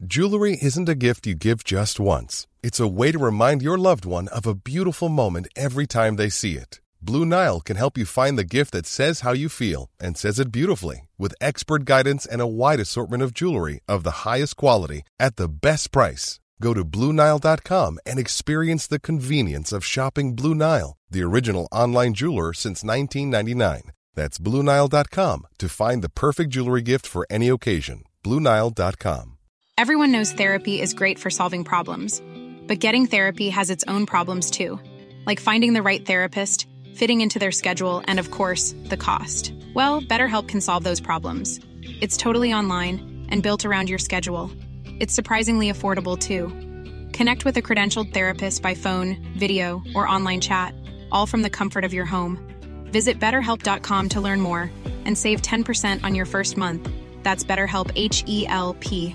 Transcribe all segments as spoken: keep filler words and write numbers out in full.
Jewelry isn't a gift you give just once. It's a way to remind your loved one of a beautiful moment every time they see it. Blue Nile can help you find the gift that says how you feel and says it beautifully, with expert guidance and a wide assortment of jewelry of the highest quality at the best price. Go to Blue Nile dot com and experience the convenience of shopping Blue Nile, the original online jeweler since nineteen ninety-nine. That's Blue Nile dot com to find the perfect jewelry gift for any occasion. Blue Nile dot com. Everyone knows therapy is great for solving problems, but getting therapy has its own problems too, like finding the right therapist, fitting into their schedule, and of course, the cost. Well, BetterHelp can solve those problems. It's totally online and built around your schedule. It's surprisingly affordable too. Connect with a credentialed therapist by phone, video, or online chat, all from the comfort of your home. Visit better help dot com to learn more and save ten percent on your first month. That's BetterHelp, H E L P.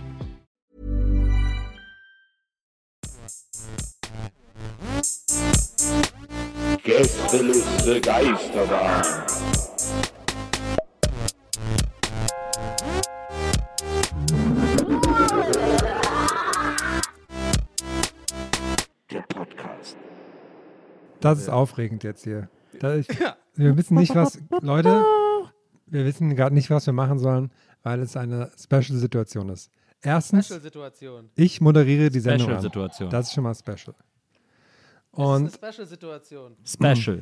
Gästeliste Geisterbahn. Der Podcast. Das ist aufregend jetzt hier. Da ich, wir wissen nicht, was, Leute, wir wissen gerade nicht, was wir machen sollen, weil es eine Special-Situation ist. Erstens, Special-Situation. ich moderiere die Sendung an. Special-Situation. Das ist schon mal special. Und Und das ist eine Special-Situation. Special.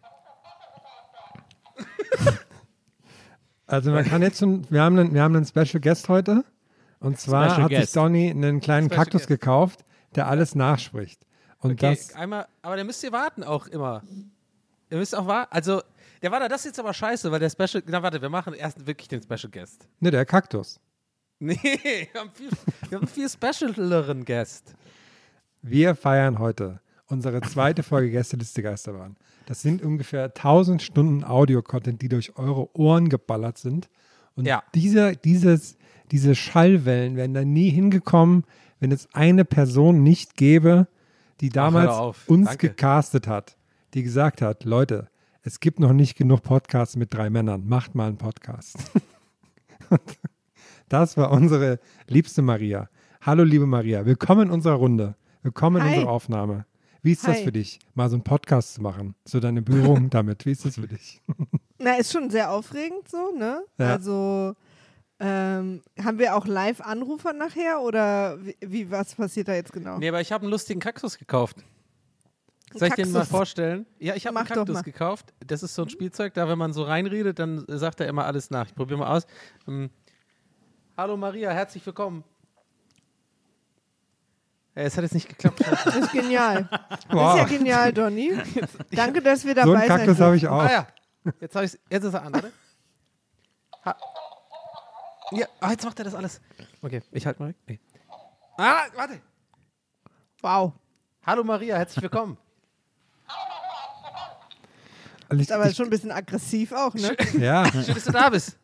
also man kann jetzt schon, wir haben einen, wir haben einen Special Guest heute. Und zwar Special hat Guest. sich Donny einen kleinen Special Kaktus Guest. gekauft, der alles nachspricht. Und Okay, das, einmal, aber der müsst ihr warten auch immer. Ihr müsst auch warten. Also, der war da, das ist jetzt aber scheiße, weil der Special, na warte, wir machen erst wirklich den Special Guest. ne, der Kaktus. Nee, wir haben, viel, wir haben einen viel specialeren Guest. Wir feiern heute unsere zweite Folge Gästeliste Geisterbahn. Das sind ungefähr tausend Stunden Audio-Content, die durch eure Ohren geballert sind. Und Ja. dieser, dieses, diese Schallwellen wären da nie hingekommen, wenn es eine Person nicht gäbe, die damals hör auf. uns Danke. gecastet hat, die gesagt hat, Leute, es gibt noch nicht genug Podcasts mit drei Männern, macht mal einen Podcast. Und das war unsere liebste Maria. Hallo liebe Maria, willkommen in unserer Runde, willkommen in Hi. unserer Aufnahme. Wie ist das Hi. für dich, mal so einen Podcast zu machen? So deine Berührung damit, wie ist das für dich? Na, ist schon sehr aufregend so, ne? Ja. Also ähm, haben wir auch Live-Anrufer nachher oder wie, wie, was passiert da jetzt genau? Nee, aber ich habe einen lustigen Kaktus gekauft. Soll ich den mal Kaktus. vorstellen? Ja, ich habe einen Mach doch Kaktus mal. gekauft. Das ist so ein Spielzeug, da wenn man so reinredet, dann sagt er immer alles nach. Ich probiere mal aus. Ähm, Hallo Maria, herzlich willkommen. Ja, es hat jetzt nicht geklappt. Das ist genial. Das Wow. ist ja genial, Donny. Danke, dass wir So dabei einen sein Kaktus habe ich auch. Ah ja, jetzt, hab ich's, jetzt ist er an, oder? Ha. Ja, ah, jetzt macht er das alles. Okay, ich halte mal weg. Nee. Ah, warte. Wow. Hallo Maria, herzlich willkommen. Also ich, Ist aber ich, schon ein bisschen aggressiv auch, ne? ja, Schön, dass du da bist.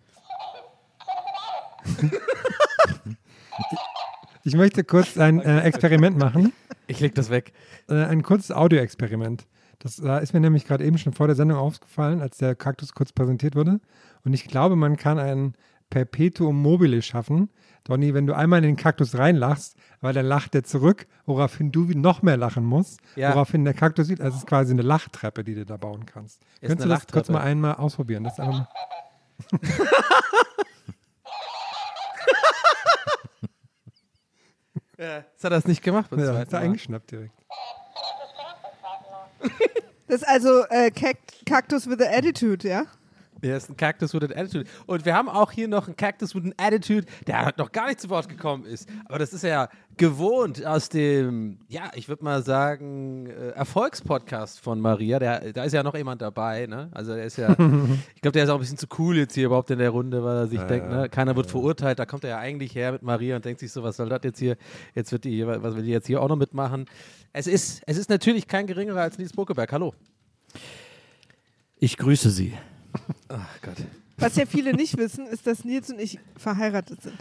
ich möchte kurz ein äh, Experiment machen. Ich leg das weg. Äh, ein kurzes Audio-Experiment. Das äh, ist mir nämlich gerade eben schon vor der Sendung aufgefallen, als der Kaktus kurz präsentiert wurde. Und ich glaube, man kann ein Perpetuum mobile schaffen. Donny, wenn du einmal in den Kaktus reinlachst, weil dann lacht der zurück, woraufhin du noch mehr lachen musst, Ja. woraufhin der Kaktus sieht. Also es ist quasi eine Lachtreppe, die du da bauen kannst. Ist Könntest du eine das kurz Lachtreppe. mal einmal ausprobieren? Das ist einfach mal Ja. Jetzt hat er es nicht gemacht. beim ja, zweiten ist da Mal. eingeschnappt direkt. Das ist also äh, Kac- Cactus with an Attitude, ja? Der ist ein Cactus with an Attitude. Und wir haben auch hier noch einen Cactus with an Attitude, der halt noch gar nicht zu Wort gekommen ist. Aber das ist ja gewohnt aus dem, ja, ich würde mal sagen, äh, Erfolgspodcast von Maria. Der, da ist ja noch jemand dabei, ne? Also er ist ja, ich glaube, der ist auch ein bisschen zu cool jetzt hier überhaupt in der Runde, weil er sich denkt, ne, keiner wird verurteilt. Da kommt er ja eigentlich her mit Maria und denkt sich so, was soll das jetzt hier? Jetzt wird die, hier- was will die jetzt hier auch noch mitmachen? Es ist, es ist natürlich kein geringerer als Nils Buckeberg. Hallo. Ich grüße Sie. Ach Gott. Was ja viele nicht wissen, ist, dass Nils und ich verheiratet sind.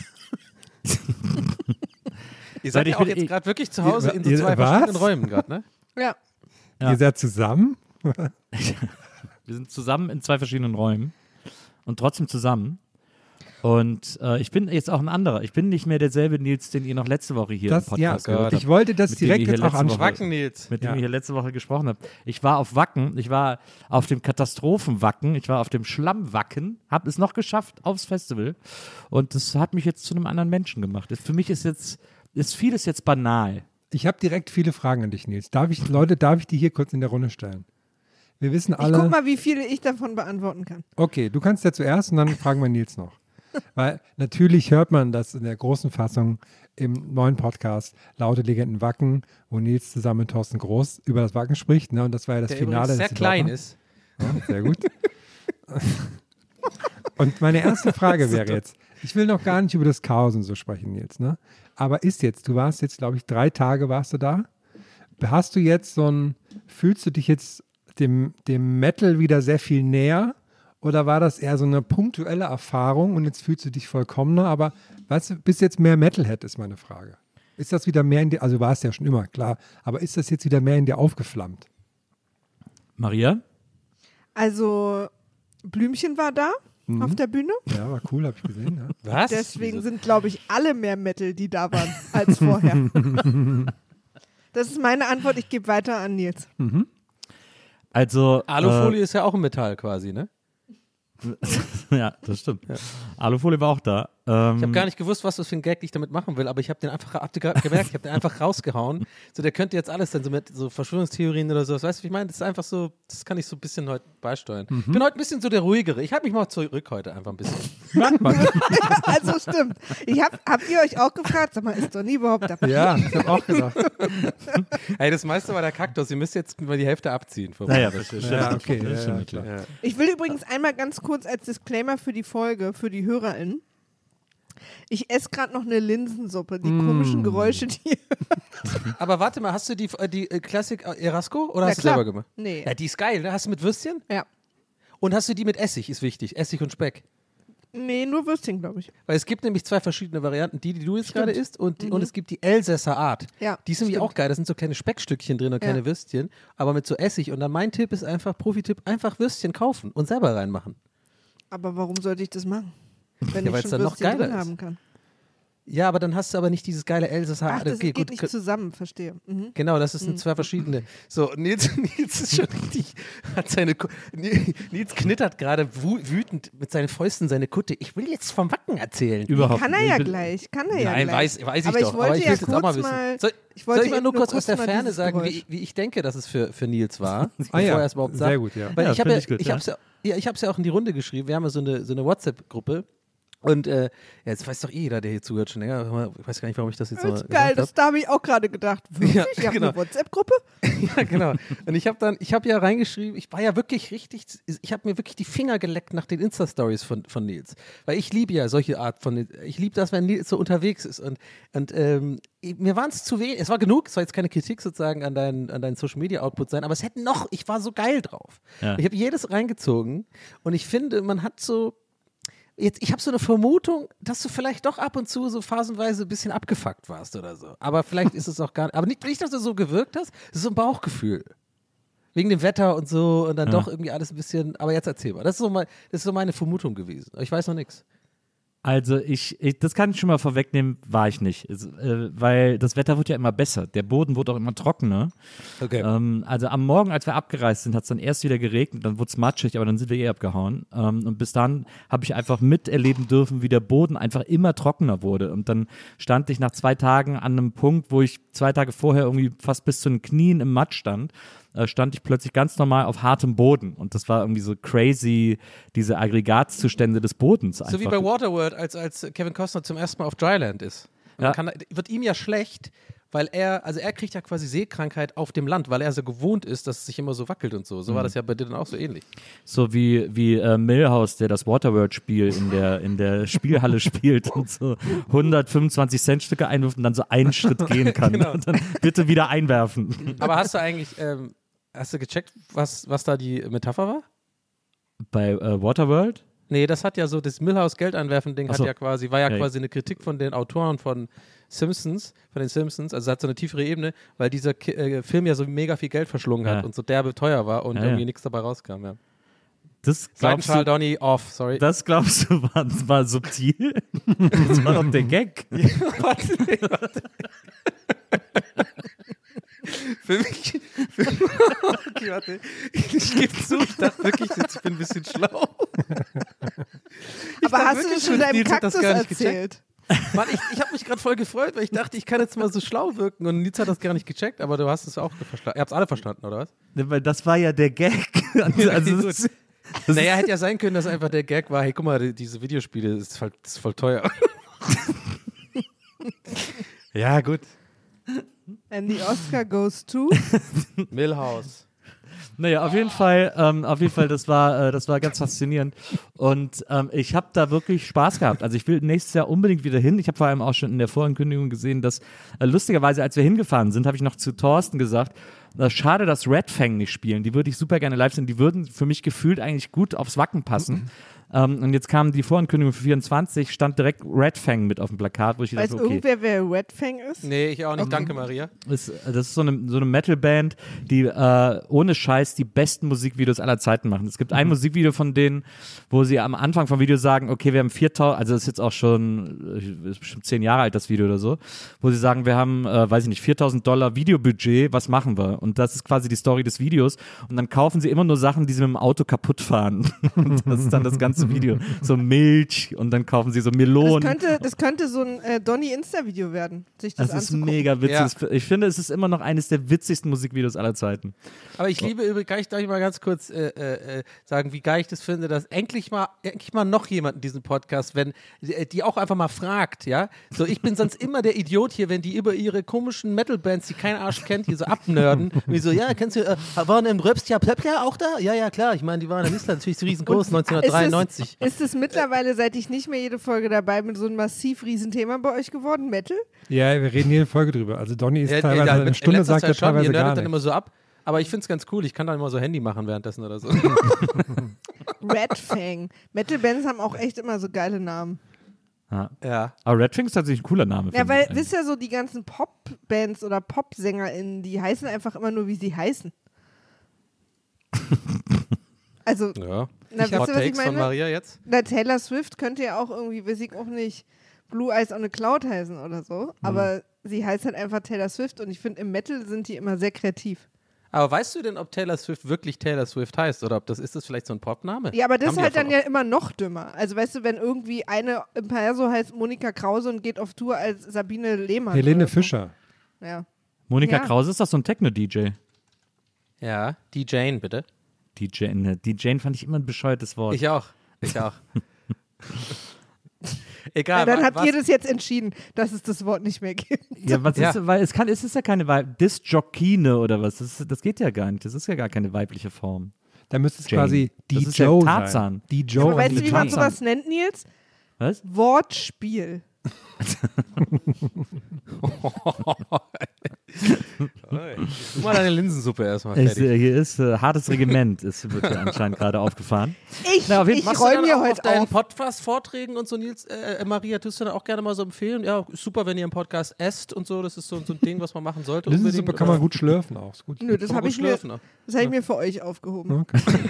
Ihr seid ich ja auch bin- jetzt gerade wirklich zu Hause in so Ihr- zwei was? verschiedenen Räumen gerade, ne? Ja. Ja. Ihr seid zusammen? Wir sind zusammen in zwei verschiedenen Räumen und trotzdem zusammen. Und äh, ich bin jetzt auch ein anderer. Ich bin nicht mehr derselbe Nils, den ihr noch letzte Woche hier Das, im Podcast ja, gehört habt. ich wollte das mit dem direkt ihr hier jetzt auch letzte Woche- ansprechen. Wacken, Nils. Mit dem Ja. ihr hier letzte Woche gesprochen habt. Ich war auf Wacken, ich war auf dem Katastrophenwacken, ich war auf dem Schlammwacken, habe es noch geschafft aufs Festival und das hat mich jetzt zu einem anderen Menschen gemacht. Für mich ist jetzt, ist vieles jetzt banal. Ich habe direkt viele Fragen an dich, Nils. Darf ich, Leute, darf ich die hier kurz in der Runde stellen? Wir wissen Ich alle. guck mal, wie viele ich davon beantworten kann. Okay, du kannst ja zuerst und dann fragen wir Nils noch. Weil natürlich hört man das in der großen Fassung im neuen Podcast Laute Legenden Wacken, wo Nils zusammen mit Thorsten Groß über das Wacken spricht. Ne? Und das war ja das Der Finale. übrigens sehr das klein Laute- ist. Ja, sehr gut. Und meine erste Frage wäre jetzt, ich will noch gar nicht über das Chaos und so sprechen, Nils, ne? Aber ist jetzt, du warst jetzt, glaube ich, drei Tage warst du da. Hast du jetzt so ein, fühlst du dich jetzt dem, dem Metal wieder sehr viel näher? Oder war das eher so eine punktuelle Erfahrung und jetzt fühlst du dich vollkommener? Aber weißt du, bist jetzt mehr Metalhead, ist meine Frage. Ist das wieder mehr in dir, also war es ja schon immer, klar, aber ist das jetzt wieder mehr in dir aufgeflammt? Maria? Also, Blümchen war da Mhm. auf der Bühne. Ja, war cool, habe ich gesehen. Ja. Was? Deswegen sind, glaube ich, alle mehr Metal, die da waren, als vorher. Das ist meine Antwort. Ich gebe weiter an Nils. Also Alufolie ist ja auch ein Metall quasi, ne? Äh, ja, das stimmt. Alufolie war auch da. Ähm, Ich habe gar nicht gewusst, was das für ein Gag ich damit machen will, aber ich habe den einfach, habt ihr gerade gemerkt, ich habe den einfach rausgehauen. So, der könnte jetzt alles sein, so mit so Verschwörungstheorien oder sowas. Weißt du, wie ich meine? Das ist einfach so, das kann ich so ein bisschen heute beisteuern. Ich bin heute ein bisschen so der Ruhigere. Ich halte mich mal zurück heute einfach ein bisschen. Merkt man. Also stimmt. Ich hab, habt ihr euch auch gefragt, sag mal, ist Donny überhaupt dabei? Ja, ich habe auch gedacht. Hey, das meiste war der Kaktus. Ihr müsst jetzt mal die Hälfte abziehen. vom- Naja, das stimmt. Ja, okay, Das ja, stimmt, ja, klar. Ja. Ich will übrigens einmal ganz kurz als Disclaimer für die Folge, für die HörerInnen. Ich esse gerade noch eine Linsensuppe. Die komischen Geräusche, die. Aber warte mal, hast du die, äh, die äh, Klassik äh, Erasco oder Ja, hast du klar. selber gemacht? Nee. Ja, die ist geil, ne? Hast du mit Würstchen? Ja. Und hast du die mit Essig, ist wichtig. Essig und Speck. Nee, nur Würstchen, glaube ich. Weil es gibt nämlich zwei verschiedene Varianten. Die, die du jetzt Stimmt. gerade isst und, die, und es gibt die Elsässer Art. Ja, Die sind nämlich stimmt. auch geil. Da sind so kleine Speckstückchen drin und Ja. kleine Würstchen. Aber mit so Essig. Und dann mein Tipp ist einfach, Profi-Tipp, einfach Würstchen kaufen und selber reinmachen. Aber warum sollte ich das machen? Wenn Ja, ich weil's schon dann noch Würstchen geiler drin ist. haben kann. Ja, aber dann hast du aber nicht dieses geile Elsässer Ach, Art. das Okay, geht gut. nicht zusammen, verstehe. Mhm. Genau, das sind zwei verschiedene. So, Nils, Nils ist schon richtig, hat seine, Ku- Nils knittert gerade wu- wütend mit seinen Fäusten seine Kutte. Ich will jetzt vom Wacken erzählen. Überhaupt Kann er ja nicht. gleich, kann er ja Nein, gleich. weiß, weiß ich aber doch. Ich wollte aber ich will ja es jetzt auch mal kurz wissen. mal, soll, ich wollte soll ich mal eben nur kurz aus der mal Ferne dieses sagen, wie, Geräusch. ich- wie ich denke, dass es für, für Nils war? Ah ja, bevor er es überhaupt sagt. sehr gut, ja. Weil Ja, ich habe finde ja, ich gut, ich ja. hab's ja, ja, ich hab's ja auch in die Runde geschrieben. Wir haben ja so eine, so eine WhatsApp-Gruppe. Und äh, ja, jetzt weiß doch eh jeder, der hier zuhört, schon länger. Ich weiß gar nicht, warum ich das jetzt Das so ist geil, das da habe ich auch gerade gedacht. Wirklich? Ja, Ich habe genau. eine WhatsApp-Gruppe? Ja, genau. Und ich habe dann, ich habe ja reingeschrieben, ich war ja wirklich richtig, ich habe mir wirklich die Finger geleckt nach den Insta-Stories von, von Nils. Weil ich liebe ja solche Art von, ich liebe das, wenn Nils so unterwegs ist. Und, und ähm, mir waren es zu wenig, es war genug, es soll jetzt keine Kritik sozusagen an deinen, an deinen Social-Media-Output sein, aber es hätte noch, ich war so geil drauf. Ja. Ich habe jedes reingezogen und ich finde, man hat so, Jetzt, ich habe so eine Vermutung, dass du vielleicht doch ab und zu so phasenweise ein bisschen abgefuckt warst oder so. Aber vielleicht ist es auch gar nicht. Aber nicht, nicht dass du so gewirkt hast, es ist so ein Bauchgefühl. Wegen dem Wetter und so und dann Ja. doch irgendwie alles ein bisschen. Aber jetzt erzähl mal. Das ist so, mein, das ist so meine Vermutung gewesen. Ich weiß noch nichts. Also ich, ich, das kann ich schon mal vorwegnehmen, war ich nicht. Es, äh, weil das Wetter wird ja immer besser. Der Boden wurde auch immer trockener. Okay. Ähm, also am Morgen, als wir abgereist sind, hat es dann erst wieder geregnet, dann wurde es matschig, aber dann sind wir eh abgehauen. Ähm, und bis dann habe ich einfach miterleben dürfen, wie der Boden einfach immer trockener wurde. Und dann stand ich nach zwei Tagen an einem Punkt, wo ich zwei Tage vorher irgendwie fast bis zu den Knien im Matsch stand. Äh, stand ich plötzlich ganz normal auf hartem Boden. Und das war irgendwie so crazy, diese Aggregatzustände des Bodens. So einfach. wie bei Waterworld, als, als Kevin Costner zum ersten Mal auf Dryland ist. Und Ja. dann kann, wird ihm ja schlecht, weil er, also er kriegt ja quasi Seekrankheit auf dem Land, weil er so gewohnt ist, dass es sich immer so wackelt und so. So war das ja bei dir dann auch so ähnlich. So wie, wie äh, Milhouse, der das Waterworld-Spiel in der, in der Spielhalle spielt und so hundertfünfundzwanzig Cent Stücke einwirft und dann so einen Schritt gehen kann. Genau. Und dann bitte wieder einwerfen. Aber hast du eigentlich, ähm, hast du gecheckt, was, was da die Metapher war? Bei äh, Waterworld? Nee, das hat ja so, das Milhouse Geldeinwerfen-Ding Ach hat so. ja quasi, war ja, Ja, quasi eine Kritik von den Autoren von Simpsons, von den Simpsons, also es hat so eine tiefere Ebene, weil dieser Ki äh, Film ja so mega viel Geld verschlungen hat Ja. und so derbe teuer war und Ja, irgendwie ja. nichts dabei rauskam, ja. Das glaubst Seitenschal du, Donny off, sorry. das glaubst du war, war subtil? Das war doch der Gag. warte, nee, warte. Für mich, für, okay, warte, ich gebe zu, ich dachte wirklich, jetzt, ich bin ein bisschen schlau. Ich Aber dachte hast du wirklich, das schon deinem Nils hat das Kaktus gar nicht gecheckt. erzählt? Mann, ich, ich habe mich gerade voll gefreut, weil ich dachte, ich kann jetzt mal so schlau wirken und Nils hat das gar nicht gecheckt, aber du hast es auch verstanden. Ihr habt es alle verstanden, oder was? Ne, weil das war ja der Gag. Also, gut. das, Naja, hätte ja sein können, dass einfach der Gag war, hey, guck mal, die, diese Videospiele, das ist voll, das ist voll teuer. Ja, gut. And the Oscar goes to. Milhouse. naja, auf jeden Fall, ähm, auf jeden Fall, das war, äh, das war ganz faszinierend. Und ähm, ich habe da wirklich Spaß gehabt. Also ich will nächstes Jahr unbedingt wieder hin. Ich habe vor allem auch schon in der Vorankündigung gesehen, dass äh, lustigerweise, als wir hingefahren sind, habe ich noch zu Thorsten gesagt, äh, schade, dass Red Fang nicht spielen. Die würde ich super gerne live sehen. Die würden für mich gefühlt eigentlich gut aufs Wacken passen. Ähm, und jetzt kam die Vorankündigung für vierundzwanzig, stand direkt Red Fang mit auf dem Plakat, wo ich Weiß dachte, okay. irgendwer, wer Red Fang ist? Nee, ich auch nicht. Danke, Maria. Ist, das ist so eine, so eine Metal-Band, die äh, ohne Scheiß die besten Musikvideos aller Zeiten machen. Es gibt ein Musikvideo von denen, wo sie am Anfang vom Video sagen, okay, wir haben viertausend, also das ist jetzt auch schon, ist bestimmt zehn Jahre alt, das Video oder so, wo sie sagen, wir haben, äh, weiß ich nicht, viertausend Dollar Videobudget, was machen wir? Und das ist quasi die Story des Videos. Und dann kaufen sie immer nur Sachen, die sie mit dem Auto kaputt fahren. Und das ist dann das ganze Video. So Milch und dann kaufen sie so Das Melonen. könnte, das könnte so ein äh, Donny-Insta-Video werden, sich das, Das ist anzugucken. mega witzig. Ich finde, es ist immer noch eines der witzigsten Musikvideos aller Zeiten. Aber ich liebe übrigens, kann ich darf ich mal ganz kurz äh, äh, sagen, wie geil ich das finde, dass endlich mal, endlich mal noch jemand in diesem Podcast, wenn die, die auch einfach mal fragt, ja. So, ich bin sonst immer der Idiot hier, wenn die über ihre komischen Metal-Bands, die kein Arsch kennt, hier so abnörden. Wie so, ja, kennst du, äh, waren im Röpstja Plöppler auch da? Ja, ja, klar. Ich meine, die waren in Island natürlich so riesengroß, neunzehnhundertdreiundneunzig. Ist es mittlerweile, seit ich nicht mehr jede Folge dabei bin, so ein massiv Riesenthema bei euch geworden, Metal? Ja, wir reden jede Folge drüber. Also Donny ist Ja, teilweise ja, eine in Stunde, letzter sagt er Zeit schon, teilweise ihr gar nerdet dann immer nicht. so ab. Aber ich finde es ganz cool, ich kann dann immer so Handy machen währenddessen oder so. Red Fang. Metal-Bands haben auch echt immer so geile Namen. Ja. Ja. Aber Red Fang ist tatsächlich ein cooler Name. Ja, finde weil, ich wisst ihr, so die ganzen Pop-Bands oder Pop-SängerInnen, die heißen einfach immer nur, wie sie heißen. Also, Ja. na, wisst ihr, Hot was ich Takes von meine? Maria jetzt? Na, Taylor Swift könnte ja auch irgendwie, weiß ich auch nicht, Blue Eyes on a Cloud heißen oder so. Aber sie heißt halt einfach Taylor Swift und ich finde, im Metal sind die immer sehr kreativ. Aber weißt du denn, ob Taylor Swift wirklich Taylor Swift heißt oder ob das ist das vielleicht so ein Popname? Ja, aber das Haben ist die halt dann voll ja immer noch dümmer. Also weißt du, wenn irgendwie eine im Perso heißt Monika Krause und geht auf Tour als Sabine Lehmann. Helene oder so. Fischer. Ja. Monika Ja. Krause ist doch so ein Techno-D J. Ja, die Jane, bitte. D J, ne, D J fand ich immer ein bescheuertes Wort. Ich auch. Ich auch. Ja, Egal. dann wa- habt was, ihr das jetzt entschieden, dass es das Wort nicht mehr gibt. Ja, was Ja. ist, weil es kann, es ist ja keine Weib, Disjockine oder was, das, das geht ja gar nicht, das ist ja gar keine weibliche Form. Da müsste es Jane. quasi die Das ist ja Joe Tarzan. sein. Die Aber Joe. weißt und du, die wie man Tarzan. sowas nennt, Nils? Was? Wortspiel. Du mal deine Linsensuppe erstmal Es, fertig. äh, hier ist äh, hartes Regiment, es wird hier anscheinend gerade aufgefahren. Ich, Na, auf jeden ich Machst du räume dann hier auch auf heute deinen auf. Podcast-Vorträgen und so, Nils, äh, äh, Maria, tust du dann auch gerne mal so empfehlen? Ja, super, wenn ihr im Podcast esst und so, das ist so, so ein Ding, was man machen sollte. Linsensuppe unbedingt, kann man oder? gut schlürfen auch. Ist gut. Nö, das Kann man habe gut ich, mir- schlürfen, ne? das hab ich mir für euch aufgehoben.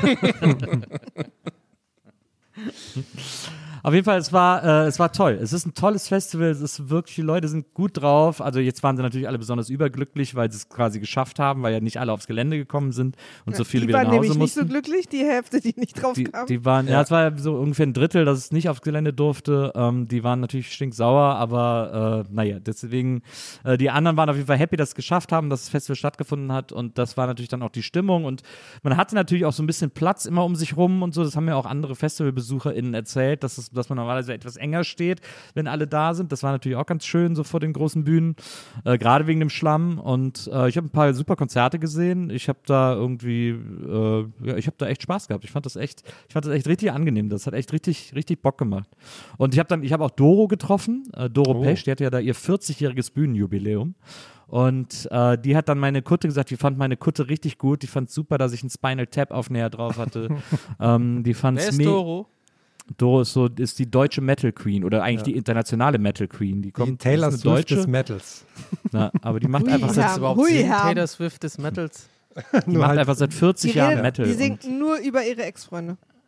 Auf jeden Fall, es war, äh, es war toll. Es ist ein tolles Festival, es ist wirklich, die Leute sind gut drauf. Also jetzt waren sie natürlich alle besonders überglücklich, weil sie es quasi geschafft haben, weil ja nicht alle aufs Gelände gekommen sind und so viele die wieder waren nach Hause nämlich nicht mussten. so glücklich, die Hälfte, die nicht drauf Die, kam. die waren, ja, es war ja so ungefähr ein Drittel, dass es nicht aufs Gelände durfte. Ähm, die waren natürlich stinksauer, aber äh, naja, deswegen, äh, die anderen waren auf jeden Fall happy, dass sie es geschafft haben, dass das Festival stattgefunden hat und das war natürlich dann auch die Stimmung und man hatte natürlich auch so ein bisschen Platz immer um sich rum und so, das haben ja auch andere FestivalbesucherInnen erzählt, dass, es, dass man normalerweise etwas enger steht, wenn alle da sind. Das war natürlich auch ganz schön, so vor den großen Bühnen, äh, gerade wegen dem Schlamm und äh, ich habe ein paar super Konzerte gesehen. Ich habe da irgendwie, äh, ja, ich habe da echt Spaß gehabt. Ich fand das echt, ich fand das echt richtig angenehm. Das hat echt richtig, richtig Bock gemacht. Und ich habe dann, ich habe auch Doro getroffen, äh, Doro Oh. Pesch, die hatte ja da ihr vierzigjähriges Bühnenjubiläum. Und äh, die hat dann meine Kutte gesagt, die fand meine Kutte richtig gut, die fand super, dass ich einen Spinal Tap Aufnäher drauf hatte. ähm, die fand's Wer ist me- Doro? Doro ist so, ist die deutsche Metal Queen oder eigentlich die internationale Metal Queen. Die Die kommt, Taylor ist eine Swift des deutsche, Metals. na, aber die macht Hui, einfach Was seit, ist Ja, überhaupt hui, Sinn? Herr. Taylor Swift des Metals? die macht einfach seit vierzig Die, Jahren reden, Metal. die und- singt nur über ihre Ex-Freunde.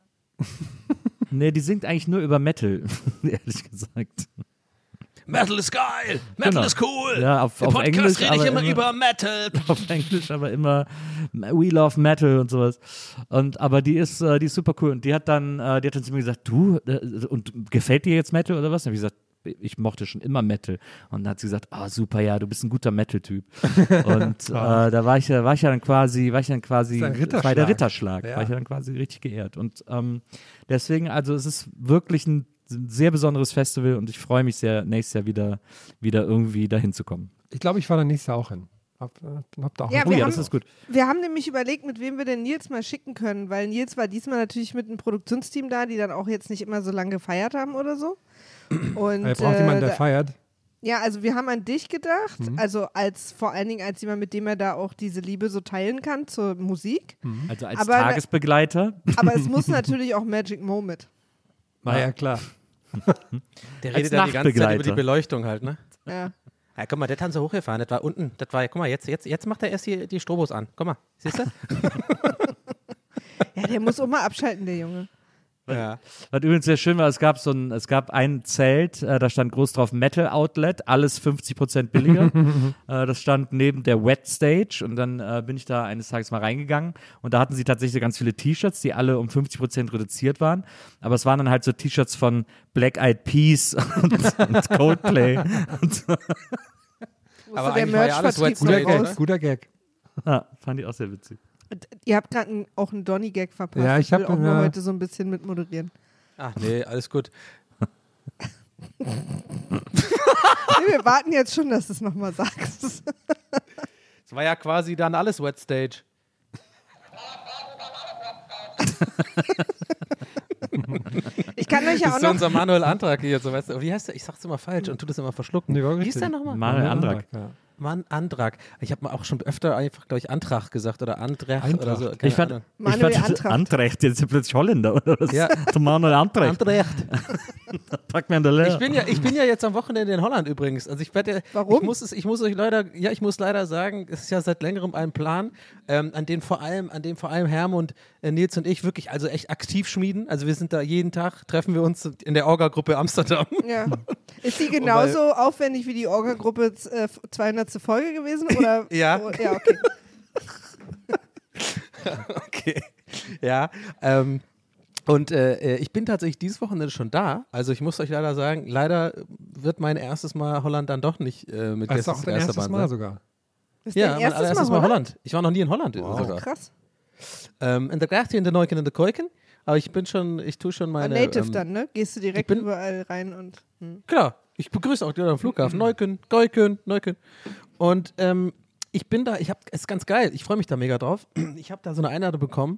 Nee, die singt eigentlich nur über Metal, ehrlich gesagt. Metal ist geil, Metal Genau. ist cool. Ja, auf, Im auf Podcast Englisch, rede ich aber immer, immer über Metal. auf Englisch, aber immer We love Metal und sowas. Und aber die ist, äh, die ist super cool. Und die hat dann, äh, die hat dann zu mir gesagt, du, äh, und gefällt dir jetzt Metal oder was? Und hab ich gesagt, ich mochte schon immer Metal. Und dann hat sie gesagt, ah, super, ja, du bist ein guter Metal-Typ. Und äh, da war ich ja, war ich ja dann quasi, war ich dann quasi, Das ist ein Ritterschlag. bei der Ritterschlag, Ja. war ich ja dann quasi richtig geehrt. Und ähm, deswegen, also es ist wirklich ein sehr besonderes Festival und ich freue mich sehr, nächstes Jahr wieder, wieder irgendwie dahin zu kommen. Ich glaube, ich fahre da nächstes Jahr auch hin. Hab, äh, hab da auch Ja, Oh wir ja, haben- das ist gut. Wir haben nämlich überlegt, mit wem wir denn Nils mal schicken können, weil Nils war diesmal natürlich mit einem Produktionsteam da, die dann auch jetzt nicht immer so lange gefeiert haben oder so. Und, Er braucht äh, jemanden, der da- feiert. Ja, also wir haben an dich gedacht, Mhm. also als vor allen Dingen als jemand, mit dem er da auch diese Liebe so teilen kann zur Musik. Also als Aber- Tagesbegleiter. Aber es muss natürlich auch Magic Mo mit. Na ja, klar. Der Als redet ja die ganze Zeit über die Nachtbegleiter. Beleuchtung halt, ne? Ja. Ja, guck mal, der hat so hochgefahren, das war unten, das war, guck mal, jetzt, jetzt, jetzt macht er erst die, die Strobos an. Guck mal, siehst du? Ja, der muss auch mal abschalten, der Junge. Ja. Was übrigens sehr schön war, es gab so ein, es gab ein Zelt, äh, da stand groß drauf Metal Outlet, alles fünfzig Prozent billiger. äh, das stand neben der Wet Stage und dann äh, bin ich da eines Tages mal reingegangen und da hatten sie tatsächlich ganz viele T-Shirts, die alle um fünfzig Prozent reduziert waren. Aber es waren dann halt so T-Shirts von Black Eyed Peas und, und Coldplay. Und so. Aber der eigentlich war ja alles Merch-Vertrieb Wet Guter noch Stage, raus. Gag, guter Gag. Ja, fand ich auch sehr witzig. Und ihr habt gerade ein- auch einen Donny-Gag verpasst. Ja, ich will hab, auch nur äh, heute so ein bisschen mit moderieren. Ach nee, alles gut. Nee, wir warten jetzt schon, dass du es nochmal sagst. Es war ja quasi dann alles Wet Stage. Ich kann euch ja Das auch ist so noch... unser Manuel Antrag hier, so weißt du. Wie heißt der? Ich sag's immer falsch und tu das immer verschlucken. Nee, war Wie ist richtig. der nochmal? Manuel Antrag. Ja. Mann, Antrag. Ich habe mal auch schon öfter einfach, glaube ich, Antrag gesagt oder Antrag Eintracht. oder so. Keine Ich fand, Ahnung. ich Manuel fand Antracht. Antrecht, jetzt ist er plötzlich Holländer oder was? Ja. Der Manuel Antrecht. Antracht. Pack mir an der Lehr. Ich bin ja, ich bin ja jetzt am Wochenende in Holland übrigens. Also ich werde, ja- Warum? Ich muss es, ich muss euch leider, ja, ich muss leider sagen, es ist ja seit längerem ein Plan, ähm, an den vor allem, an dem vor allem Hermund, äh, Nils und ich wirklich, also echt aktiv schmieden. Also wir sind da jeden Tag, treffen wir uns in der Orga-Gruppe Amsterdam. Ja. Ist die genauso aufwendig wie die Orga-Gruppe äh, zweihundertste Folge gewesen? Oder? Ja. Oh, ja, okay. Okay. Ja. Ähm, und äh, ich bin tatsächlich dieses Wochenende schon da. Also ich muss euch leider sagen, leider wird mein erstes Mal Holland dann doch nicht äh, mit Das ist Gästen auch zur dein erstes Geisterbahn Mal sein. sogar. Ist Ja, dein mein erstes allererstes Mal Mal Holland? Holland. Ich war noch nie in Holland Oh, sogar. krass. Ähm, in der Gracht in der Neuken in der Keuken. Aber ich bin schon, ich tue schon Ah, meine. Native ähm, dann, ne? Gehst du direkt ich bin- überall rein und. Hm. Klar, ich begrüße auch die am Flughafen. Neukölln, Geuken, Neukölln. Und ähm, ich bin da, ich habe, es ist ganz geil, ich freue mich da mega drauf. Ich habe da so eine Einladung bekommen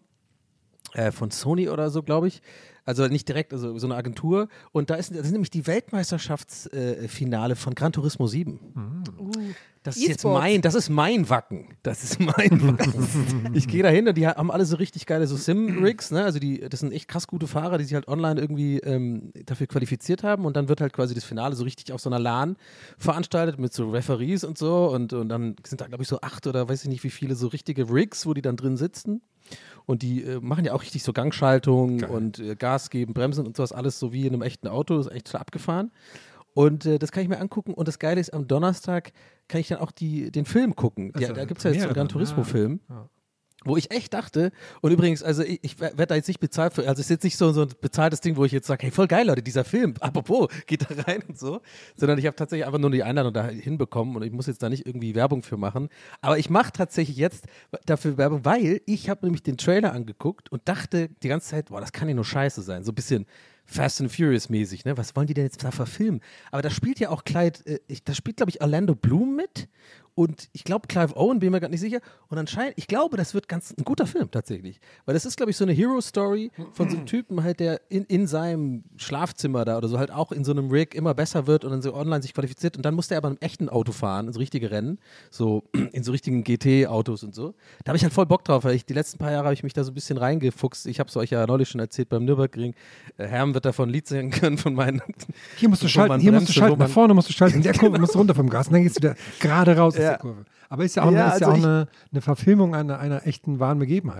äh, von Sony oder so, glaube ich. Also nicht direkt, also so eine Agentur. Und da ist, das ist nämlich die Weltmeisterschaftsfinale von Gran Turismo sieben. Uh. Das ist jetzt E-Sports. mein, das ist mein Wacken. Das ist mein Wacken. Ich gehe da hin und die haben alle so richtig geile so Sim-Rigs, ne? Also die, das sind echt krass gute Fahrer, die sich halt online irgendwie ähm, dafür qualifiziert haben und dann wird halt quasi das Finale so richtig auf so einer LAN veranstaltet mit so Referees und so und, und dann sind da glaube ich so acht oder weiß ich nicht wie viele so richtige Rigs, wo die dann drin sitzen und die äh, machen ja auch richtig so Gangschaltung und äh, Gas geben, Bremsen und sowas, alles so wie in einem echten Auto, ist echt total abgefahren. Und äh, das kann ich mir angucken. Und das Geile ist, am Donnerstag kann ich dann auch die, den Film gucken. Die, Also, da gibt es ja jetzt so einen mehrere, Gran Turismo-Film. ja. Wo ich echt dachte, und übrigens, also ich, ich werde da jetzt nicht bezahlt für, also es ist jetzt nicht so, so ein bezahltes Ding, wo ich jetzt sage, hey, voll geil, Leute, dieser Film, apropos, geht da rein und so, sondern ich habe tatsächlich einfach nur die Einladung da hinbekommen und ich muss jetzt da nicht irgendwie Werbung für machen. Aber ich mache tatsächlich jetzt dafür Werbung, weil ich habe nämlich den Trailer angeguckt und dachte die ganze Zeit, boah, das kann ja nur scheiße sein, so ein bisschen Fast and Furious mäßig, ne? Was wollen die denn jetzt da verfilmen? Aber da spielt ja auch Clyde, äh, ich, da spielt glaube ich Orlando Bloom mit und ich glaube Clive Owen, bin mir gerade nicht sicher. Und anscheinend, ich glaube, das wird ganz ein guter Film tatsächlich. Weil das ist glaube ich so eine Hero-Story von so einem Typen halt, der in, in seinem Schlafzimmer da oder so halt auch in so einem Rig immer besser wird und dann so online sich qualifiziert und dann muss der aber in einem echten Auto fahren, in so richtige Rennen, so in so richtigen G T-Autos und so. Da habe ich halt voll Bock drauf, weil ich die letzten paar Jahre habe ich mich da so ein bisschen reingefuchst. Ich habe es euch ja neulich schon erzählt beim Nürburgring. Äh, Herm wird davon ein Lied singen können von meinen. Hier musst du wo schalten, man hier musst du bremst und wo schalten, nach man- vorne musst du schalten, in der Kurve musst du runter vom Gas und dann gehst du wieder gerade raus aus Ja. der Kurve. Aber ist ja auch, Ja, ist ja also auch ich- eine, eine Verfilmung einer, einer echten wahren Begebenheit.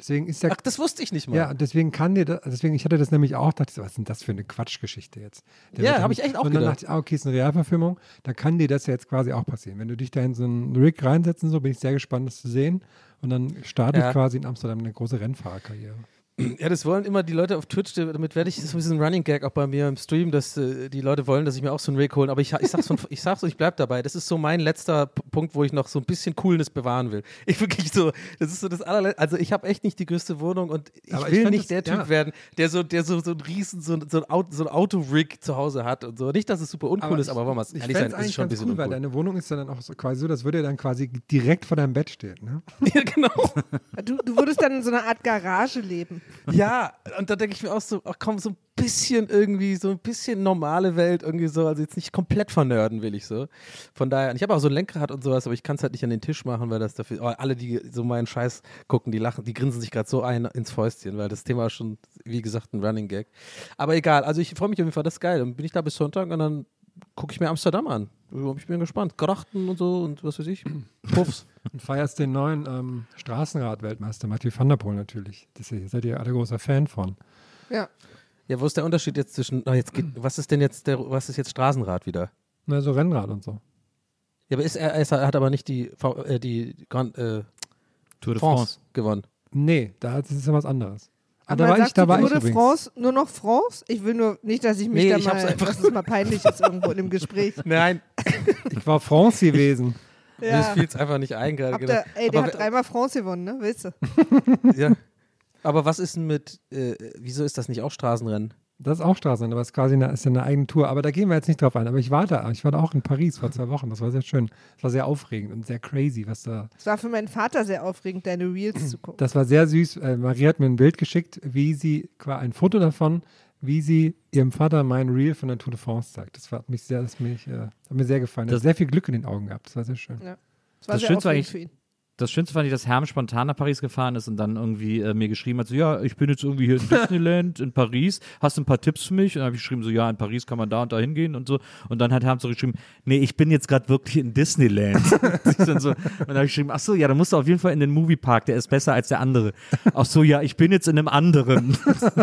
Deswegen ist ja. Ach, das wusste ich nicht mal. Ja, deswegen kann dir das, deswegen, ich hatte das nämlich auch, dachte ich so, was ist denn das für eine Quatschgeschichte jetzt? Der Ja, wird hab dann- ich echt auch Und dann gedacht. dachte ich, ah, okay, ist eine Realverfilmung, da kann dir das ja jetzt quasi auch passieren. Wenn du dich da in so einen Rig reinsetzt und so, bin ich sehr gespannt, das zu sehen. Und dann startet Ja. quasi in Amsterdam eine große Rennfahrerkarriere. Ja, das wollen immer die Leute auf Twitch, damit werde ich, das ist ein bisschen ein Running Gag auch bei mir im Stream, dass äh, die Leute wollen, dass ich mir auch so einen Rig holen, aber ich, ich sag's von, ich sag's und ich bleib dabei, das ist so mein letzter P- Punkt, wo ich noch so ein bisschen Coolness bewahren will. Ich wirklich so, das ist so das allerletzte, also ich habe echt nicht die größte Wohnung und ich Aber ich will fand nicht das- der Typ ja. werden, der so, der so, so ein riesen, so, ein- so ein, Auto, so ein Auto-Rig zu Hause hat und so. Nicht, dass es super uncool ist, aber wollen wir es ich ehrlich fänd's sein, ist eigentlich schon ein ganz bisschen cool, weil uncool. deine Wohnung ist ja dann auch so quasi so, das würde dann quasi direkt vor deinem Bett stehen. Ne? Ja, genau. Du, du würdest dann in so einer Art Garage leben. Ja, und da denke ich mir auch so, ach komm, so ein bisschen irgendwie, so ein bisschen normale Welt irgendwie so, also jetzt nicht komplett vernörden will ich so. Von daher, und ich habe auch so ein Lenkrad und sowas, aber ich kann es halt nicht an den Tisch machen, weil das dafür, oh, alle, die so meinen Scheiß gucken, die lachen, die grinsen sich gerade so ein ins Fäustchen, weil das Thema ist schon, wie gesagt, ein Running Gag. Aber egal, also ich freue mich auf jeden Fall, das ist geil. Dann bin ich da bis Sonntag und dann gucke ich mir Amsterdam an. Ich bin gespannt. Grachten und so und was weiß ich. Puffs. Und feierst den neuen ähm, Straßenrad-Weltmeister, Mathieu van der Poel natürlich. Das ist, seid ihr alle großer Fan von. Ja. Ja, wo ist der Unterschied jetzt zwischen, oh, jetzt geht, was ist denn jetzt der, was ist jetzt Straßenrad wieder? Na, so Rennrad und so. Ja, aber ist er, er hat aber nicht die, V- äh, die Grand, äh, Tour de France France. gewonnen. Nee, da das ist ja was anderes. Ah, Aber da man war ich, sagt da die war ich Tour de übrigens. France nur noch France? Ich will nur nicht, dass ich mich Nee, da ich mal, hab's einfach- dass es mal peinlich ist irgendwo in dem Gespräch. Nein, Ich war France gewesen. mir Ja. fiel es einfach nicht ein gerade. Habt Genau. ihr, ey, der aber, hat dreimal France gewonnen, ne? Willst du? ja. Aber was ist denn mit, äh, wieso ist das nicht auch Straßenrennen? Das ist auch Straßenrennen, aber es ist quasi eine, ist ja eine eigene Tour. Aber da gehen wir jetzt nicht drauf ein. Aber ich war da. Ich war da auch in Paris vor zwei Wochen. Das war sehr schön. Das war sehr aufregend und sehr crazy, was da. Es war für meinen Vater sehr aufregend, deine Reels zu gucken. Das war sehr süß. Äh, Marie hat mir ein Bild geschickt, wie sie, quasi ein Foto davon, wie sie ihrem Vater mein Reel von der Tour de France zeigt. Das war, hat, mich sehr, das mich, äh, hat mir sehr gefallen. Er hat Das- sehr viel Glück in den Augen gehabt. Das war sehr schön. Ja. Es war Das sehr Schönste war aufregend eigentlich- für ihn. Das Schönste fand ich, dass Herm spontan nach Paris gefahren ist und dann irgendwie äh, mir geschrieben hat, so, ja, ich bin jetzt irgendwie hier in Disneyland in Paris, hast du ein paar Tipps für mich? Und dann habe ich geschrieben, so, ja, in Paris kann man da und da hingehen und so. Und dann hat Herm so geschrieben, nee, ich bin jetzt gerade wirklich in Disneyland. Und dann so, und dann habe ich geschrieben, ach so, ja, dann musst du auf jeden Fall in den Moviepark, der ist besser als der andere. Ach so, ja, ich bin jetzt in einem anderen.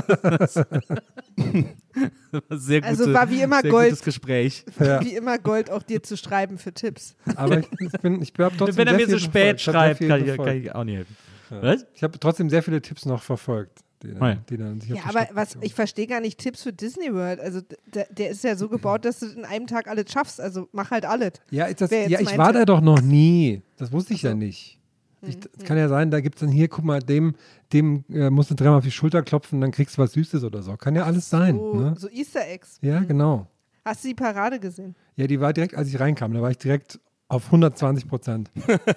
Sehr gute, Also war wie immer sehr Gold. gutes Gespräch. Ja. Wie immer Gold auch dir zu schreiben für Tipps. Aber ich, ich bin, ich habe trotzdem Wenn er sehr mir so viel spät verfolgt. Ich hab sehr schreibt, viel kann ich, verfolgt. kann ich auch nicht helfen. Was? Ich habe trotzdem sehr viele Tipps noch verfolgt, die dann, Oh ja. die dann sich auf Ja, die aber Stadt was, bezogen. ich verstehe gar nicht Tipps für Disney World. Also der, der ist ja so gebaut, dass du in einem Tag alles schaffst. Also mach halt alles. Ja, ist das, Wer jetzt ja, ich meinte- war da doch noch nie. Das wusste ich ja nicht. Ich, Hm, es kann ja sein, da gibt es dann hier, guck mal, dem, dem äh, musst du dreimal auf die Schulter klopfen, dann kriegst du was Süßes oder so. Kann ja alles sein. So, Ne? so Easter Eggs. Ja, genau. Hast du die Parade gesehen? Ja, die war direkt, als ich reinkam, da war ich direkt auf hundertzwanzig Prozent.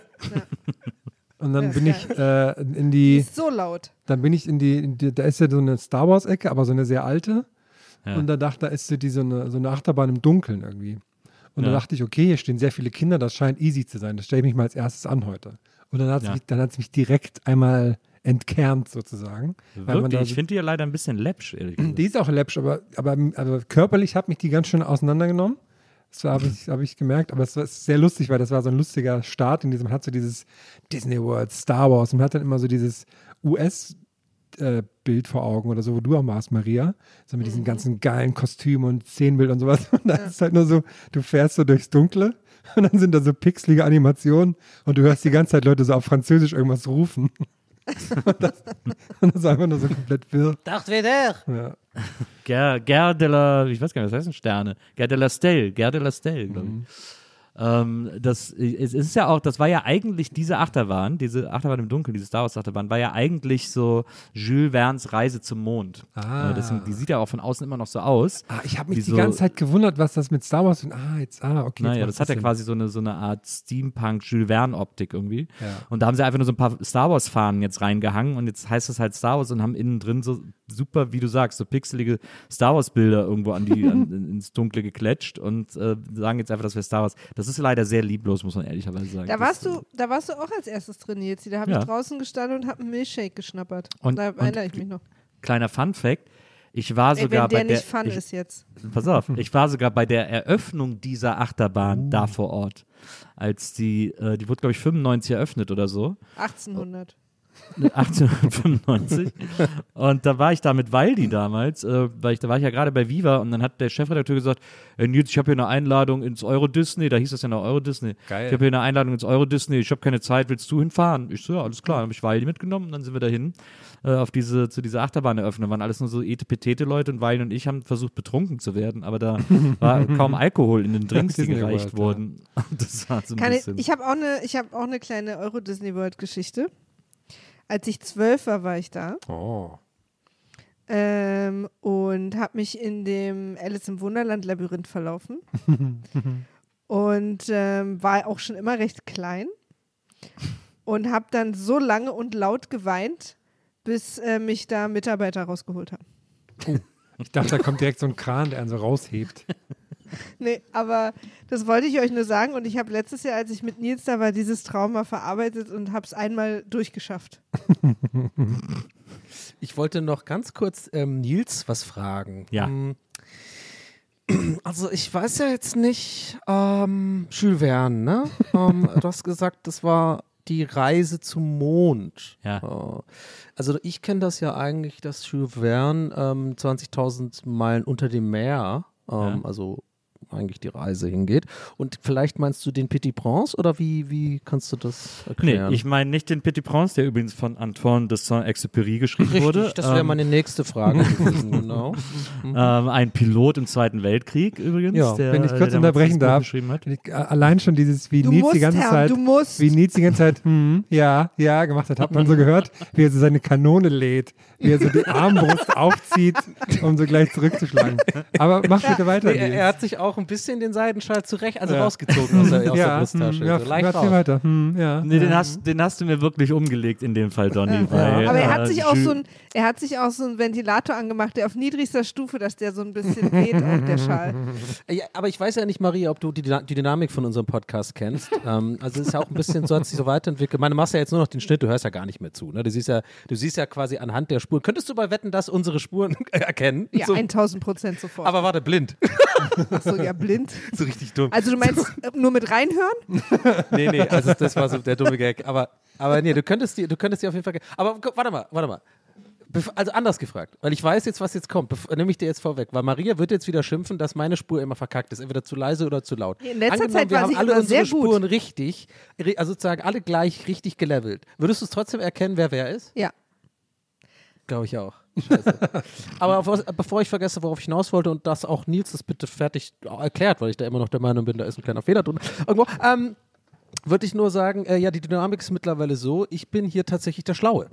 Und dann Ja, bin geil. ich äh, in Die die, ist so laut. dann bin ich in die, in die, da ist ja so eine Star Wars Ecke, aber so eine sehr alte. Ja. Und da dachte, da ist so, die, so, eine, so eine Achterbahn im Dunkeln irgendwie. Und Ja. da dachte ich, okay, hier stehen sehr viele Kinder, das scheint easy zu sein. Das stelle ich mich mal als erstes an heute. Und dann hat es Ja. mich, dann hat's mich direkt einmal entkernt sozusagen. Weil man Wirklich, da ich so- finde die ja leider ein bisschen läppsch, ehrlich gesagt. die ist auch läppsch, aber, aber, aber körperlich hat mich die ganz schön auseinandergenommen. Das habe ich, hab ich gemerkt, aber es war sehr lustig, weil das war so ein lustiger Start in diesem, man hat so dieses Disney World, Star Wars und man hat dann immer so dieses U S-Bild vor Augen oder so, wo du auch warst, Maria, so mit diesen ganzen geilen Kostümen und Szenenbild und sowas. Und da ist halt nur so, du fährst so durchs Dunkle und dann sind da so pixelige Animationen und du hörst die ganze Zeit Leute so auf Französisch irgendwas rufen. und, das, und das ist einfach nur so komplett wirr. Dacht wieder. Ja. Ger, Ger de la, ich weiß gar nicht, was heißt denn Sterne? Ger de la Stelle, Ger de la Stelle, glaube ich. Ähm, das es ist ja auch, das war ja eigentlich diese Achterbahn, diese Achterbahn im Dunkeln, diese Star Wars Achterbahn, war ja eigentlich so Jules Verne's Reise zum Mond. Ah. Äh, deswegen, die sieht ja auch von außen immer noch so aus. Ah, ich habe mich Wie die so- ganze Zeit gewundert, was das mit Star Wars und ah, jetzt, ah, okay. Naja, jetzt das macht hat ja Sinn. quasi so eine, so eine Art Steampunk-Jules Verne-Optik irgendwie. Ja. Und da haben sie einfach nur so ein paar Star Wars-Fahnen jetzt reingehangen und jetzt heißt es halt Star Wars und haben innen drin so super, wie du sagst, so pixelige Star Wars-Bilder irgendwo an die, an, ins Dunkle geklatscht und äh, sagen jetzt einfach, das wäre Star Wars. Das ist leider sehr lieblos, muss man ehrlicherweise sagen. Da Das- warst du, da warst du auch als erstes drin, jetzt. Da habe Ja. ich draußen gestanden und habe einen Milchshake geschnappert. Und- da und- erinnere ich mich noch. Kleiner Fun-Fact. Ich war Ey, sogar wenn der bei der. nicht fun ich, ist jetzt. Pass auf, ich war sogar bei der Eröffnung dieser Achterbahn da vor Ort. Als die, äh, die wurde, glaube ich, fünfundneunzig eröffnet oder so. achtzehnhundert. achtzehnhundertfünfundneunzig. Und da war ich da mit Waldi damals, äh, weil ich, da war ich ja gerade bei Viva und dann hat der Chefredakteur gesagt, hey Nils, ich habe hier eine Einladung ins Euro-Disney, da hieß das ja noch Euro-Disney. Geil. Ich habe hier eine Einladung ins Euro-Disney, ich habe keine Zeit, willst du hinfahren? Ich so, ja, alles klar, dann habe ich Waldi mitgenommen und dann sind wir dahin äh, auf diese, zu dieser Achterbahneröffnung, waren alles nur so etepetete-Leute und Waldi und ich haben versucht, betrunken zu werden, aber da war kaum Alkohol in den Drinks, die Disney gereicht World, wurden. Das war so ein Kann ich bisschen... ich habe auch eine ich hab auch eine kleine Euro-Disney-World-Geschichte. Als ich zwölf war, war ich da. Oh. Ähm, und habe mich in dem Alice im Wunderland-Labyrinth verlaufen. und ähm, war auch schon immer recht klein. Und habe dann so lange und laut geweint, bis äh, mich da Mitarbeiter rausgeholt haben. Oh. Ich dachte, da kommt direkt so ein Kran, der einen so raushebt. Nee, aber das wollte ich euch nur sagen und ich habe letztes Jahr, als ich mit Nils da war, dieses Trauma verarbeitet und habe es einmal durchgeschafft. Ich wollte noch ganz kurz ähm, Nils was fragen. Ja. Ähm, Also ich weiß ja jetzt nicht, ähm, Jules Verne, ne? ähm, du hast gesagt, das war die Reise zum Mond. Ja. Äh, also ich kenne das ja eigentlich, dass Jules Verne ähm, zwanzigtausend Meilen unter dem Meer, ähm, Ja. also eigentlich die Reise hingeht. Und vielleicht meinst du den Petit Prince oder wie, wie kannst du das erklären? Nee, ich meine nicht den Petit Prince, der übrigens von Antoine de Saint-Exupéry geschrieben Richtig, wurde. das wäre ähm, meine nächste Frage gewesen, genau. ähm, ein Pilot im Zweiten Weltkrieg übrigens. Ja, der, wenn ich der kurz damals unterbrechen das Buch darf. geschrieben hat. Ich, äh, allein schon dieses, wie Du Nils musst, die ganze Herr, Zeit, du musst. wie Nils die ganze Zeit, hm, ja, ja, gemacht hat, hat man so gehört, wie er so seine Kanone lädt, wie er so die Armbrust aufzieht, um so gleich zurückzuschlagen. Aber mach bitte weiter, Nee, er, Nils. er hat sich auch ein bisschen den Seidenschal zurecht, also Ja. rausgezogen aus der, aus ja, der Brusttasche. hm, ja, so leicht erzähl raus. weiter. Hm, ja, Nee, ja. den hast, den hast du mir wirklich umgelegt in dem Fall, Donny. Weil, Aber er hat äh, sich auch Jules- so ein, er hat sich auch so einen Ventilator angemacht, der auf niedrigster Stufe, dass der so ein bisschen weht, auch der Schal. Ja, aber ich weiß ja nicht, Maria, ob du die, Dyna- die Dynamik von unserem Podcast kennst. ähm, also es ist ja auch ein bisschen, so hat sich so weiterentwickelt. Meine, machst ja jetzt nur noch den Schnitt, du hörst ja gar nicht mehr zu. Ne? Du siehst ja, du siehst ja quasi anhand der Spuren. Könntest du bei Wetten, dass unsere Spuren erkennen? Ja, so, tausend Prozent sofort. aber warte, blind. Achso, ja, blind. so richtig dumm. Also du meinst äh, nur mit reinhören? Nee, nee, also das war so der dumme Gag. Aber, aber nee, du könntest die, du könntest die auf jeden Fall. Aber gu- warte mal, warte mal. Bef- Also anders gefragt, weil ich weiß jetzt, was jetzt kommt. Bef- Nehme ich dir jetzt vorweg, weil Maria wird jetzt wieder schimpfen, dass meine Spur immer verkackt ist, entweder zu leise oder zu laut. In letzter Angenommen, Zeit wir war haben sie alle immer unsere sehr gut. Spuren richtig, ri- also sozusagen alle gleich richtig gelevelt. Würdest du es trotzdem erkennen, wer wer ist? Ja. Glaube ich auch. Scheiße. Aber auf was, bevor ich vergesse, worauf ich hinaus wollte und das auch Nils das bitte fertig erklärt, weil ich da immer noch der Meinung bin, da ist ein kleiner Fehler drin. Irgendwo, ähm, würde ich nur sagen, äh, ja, die Dynamik ist mittlerweile so, ich bin hier tatsächlich der Schlaue.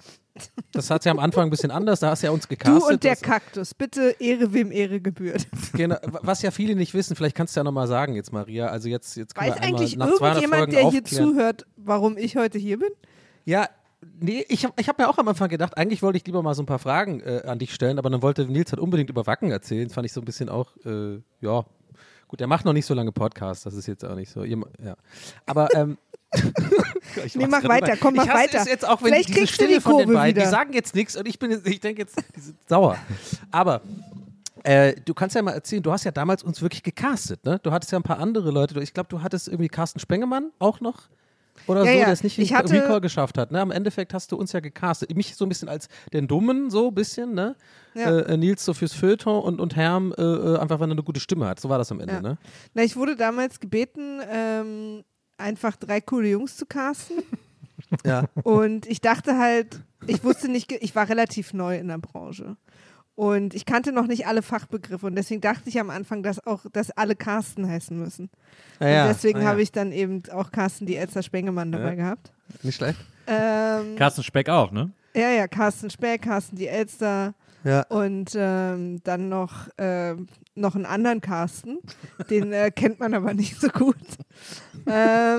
Das hat ja am Anfang ein bisschen anders, da hast du ja uns gecastet. Du und der was, Kaktus. Bitte Ehre, wem Ehre gebührt. genau, was ja viele nicht wissen, vielleicht kannst du ja nochmal sagen jetzt, Maria, also jetzt, jetzt können Weiß wir einmal eigentlich nach zweihundert irgendjemand, Folgen der hier aufklären. zuhört, warum ich heute hier bin? Ja, nee, ich habe ich hab mir auch am Anfang gedacht, eigentlich wollte ich lieber mal so ein paar Fragen äh, an dich stellen, aber dann wollte Nils halt unbedingt über Wacken erzählen. Das fand ich so ein bisschen auch, äh, ja, gut, er macht noch nicht so lange Podcasts, das ist jetzt auch nicht so. Ihr, ja. Aber, ähm, ich Nee, mach's mach grad weiter, immer. komm, mach ich hasse weiter. Es jetzt auch, wenn Vielleicht diese kriegst du Stille die von den Kurve beiden, wieder. die sagen jetzt nichts und ich bin jetzt, ich denke jetzt, die sind sauer. Aber äh, du kannst ja mal erzählen, du hast ja damals uns wirklich gecastet, ne? Du hattest ja ein paar andere Leute, ich glaube, du hattest irgendwie Carsten Spengemann auch noch. Oder Ja, so, ja. der es nicht Ich in hatte- Recall geschafft hat. Ne? Am Endeffekt hast du uns ja gecastet. Mich so ein bisschen als den Dummen, so ein bisschen, ne? Ja. Äh, Nils so fürs Feuilleton und, und Herm äh, äh, einfach, wenn er eine gute Stimme hat. So war das am Ende, Ja. ne? Na, ich wurde damals gebeten, ähm, einfach drei coole Jungs zu casten. Ja. Und ich dachte halt, ich wusste nicht, ge- ich war relativ neu in der Branche. Und ich kannte noch nicht alle Fachbegriffe. Und deswegen dachte ich am Anfang, dass auch, dass alle Carsten heißen müssen. Ja, ja. Und deswegen Ah, ja. habe ich dann eben auch Carsten die Elster Spengemann dabei Ja. gehabt. Nicht schlecht. Ähm, Carsten Speck auch, ne? ja, ja, Carsten Speck, Carsten die Elster Ja. und ähm, dann noch, ähm, noch einen anderen Carsten. Den äh, kennt man aber nicht so gut. ähm,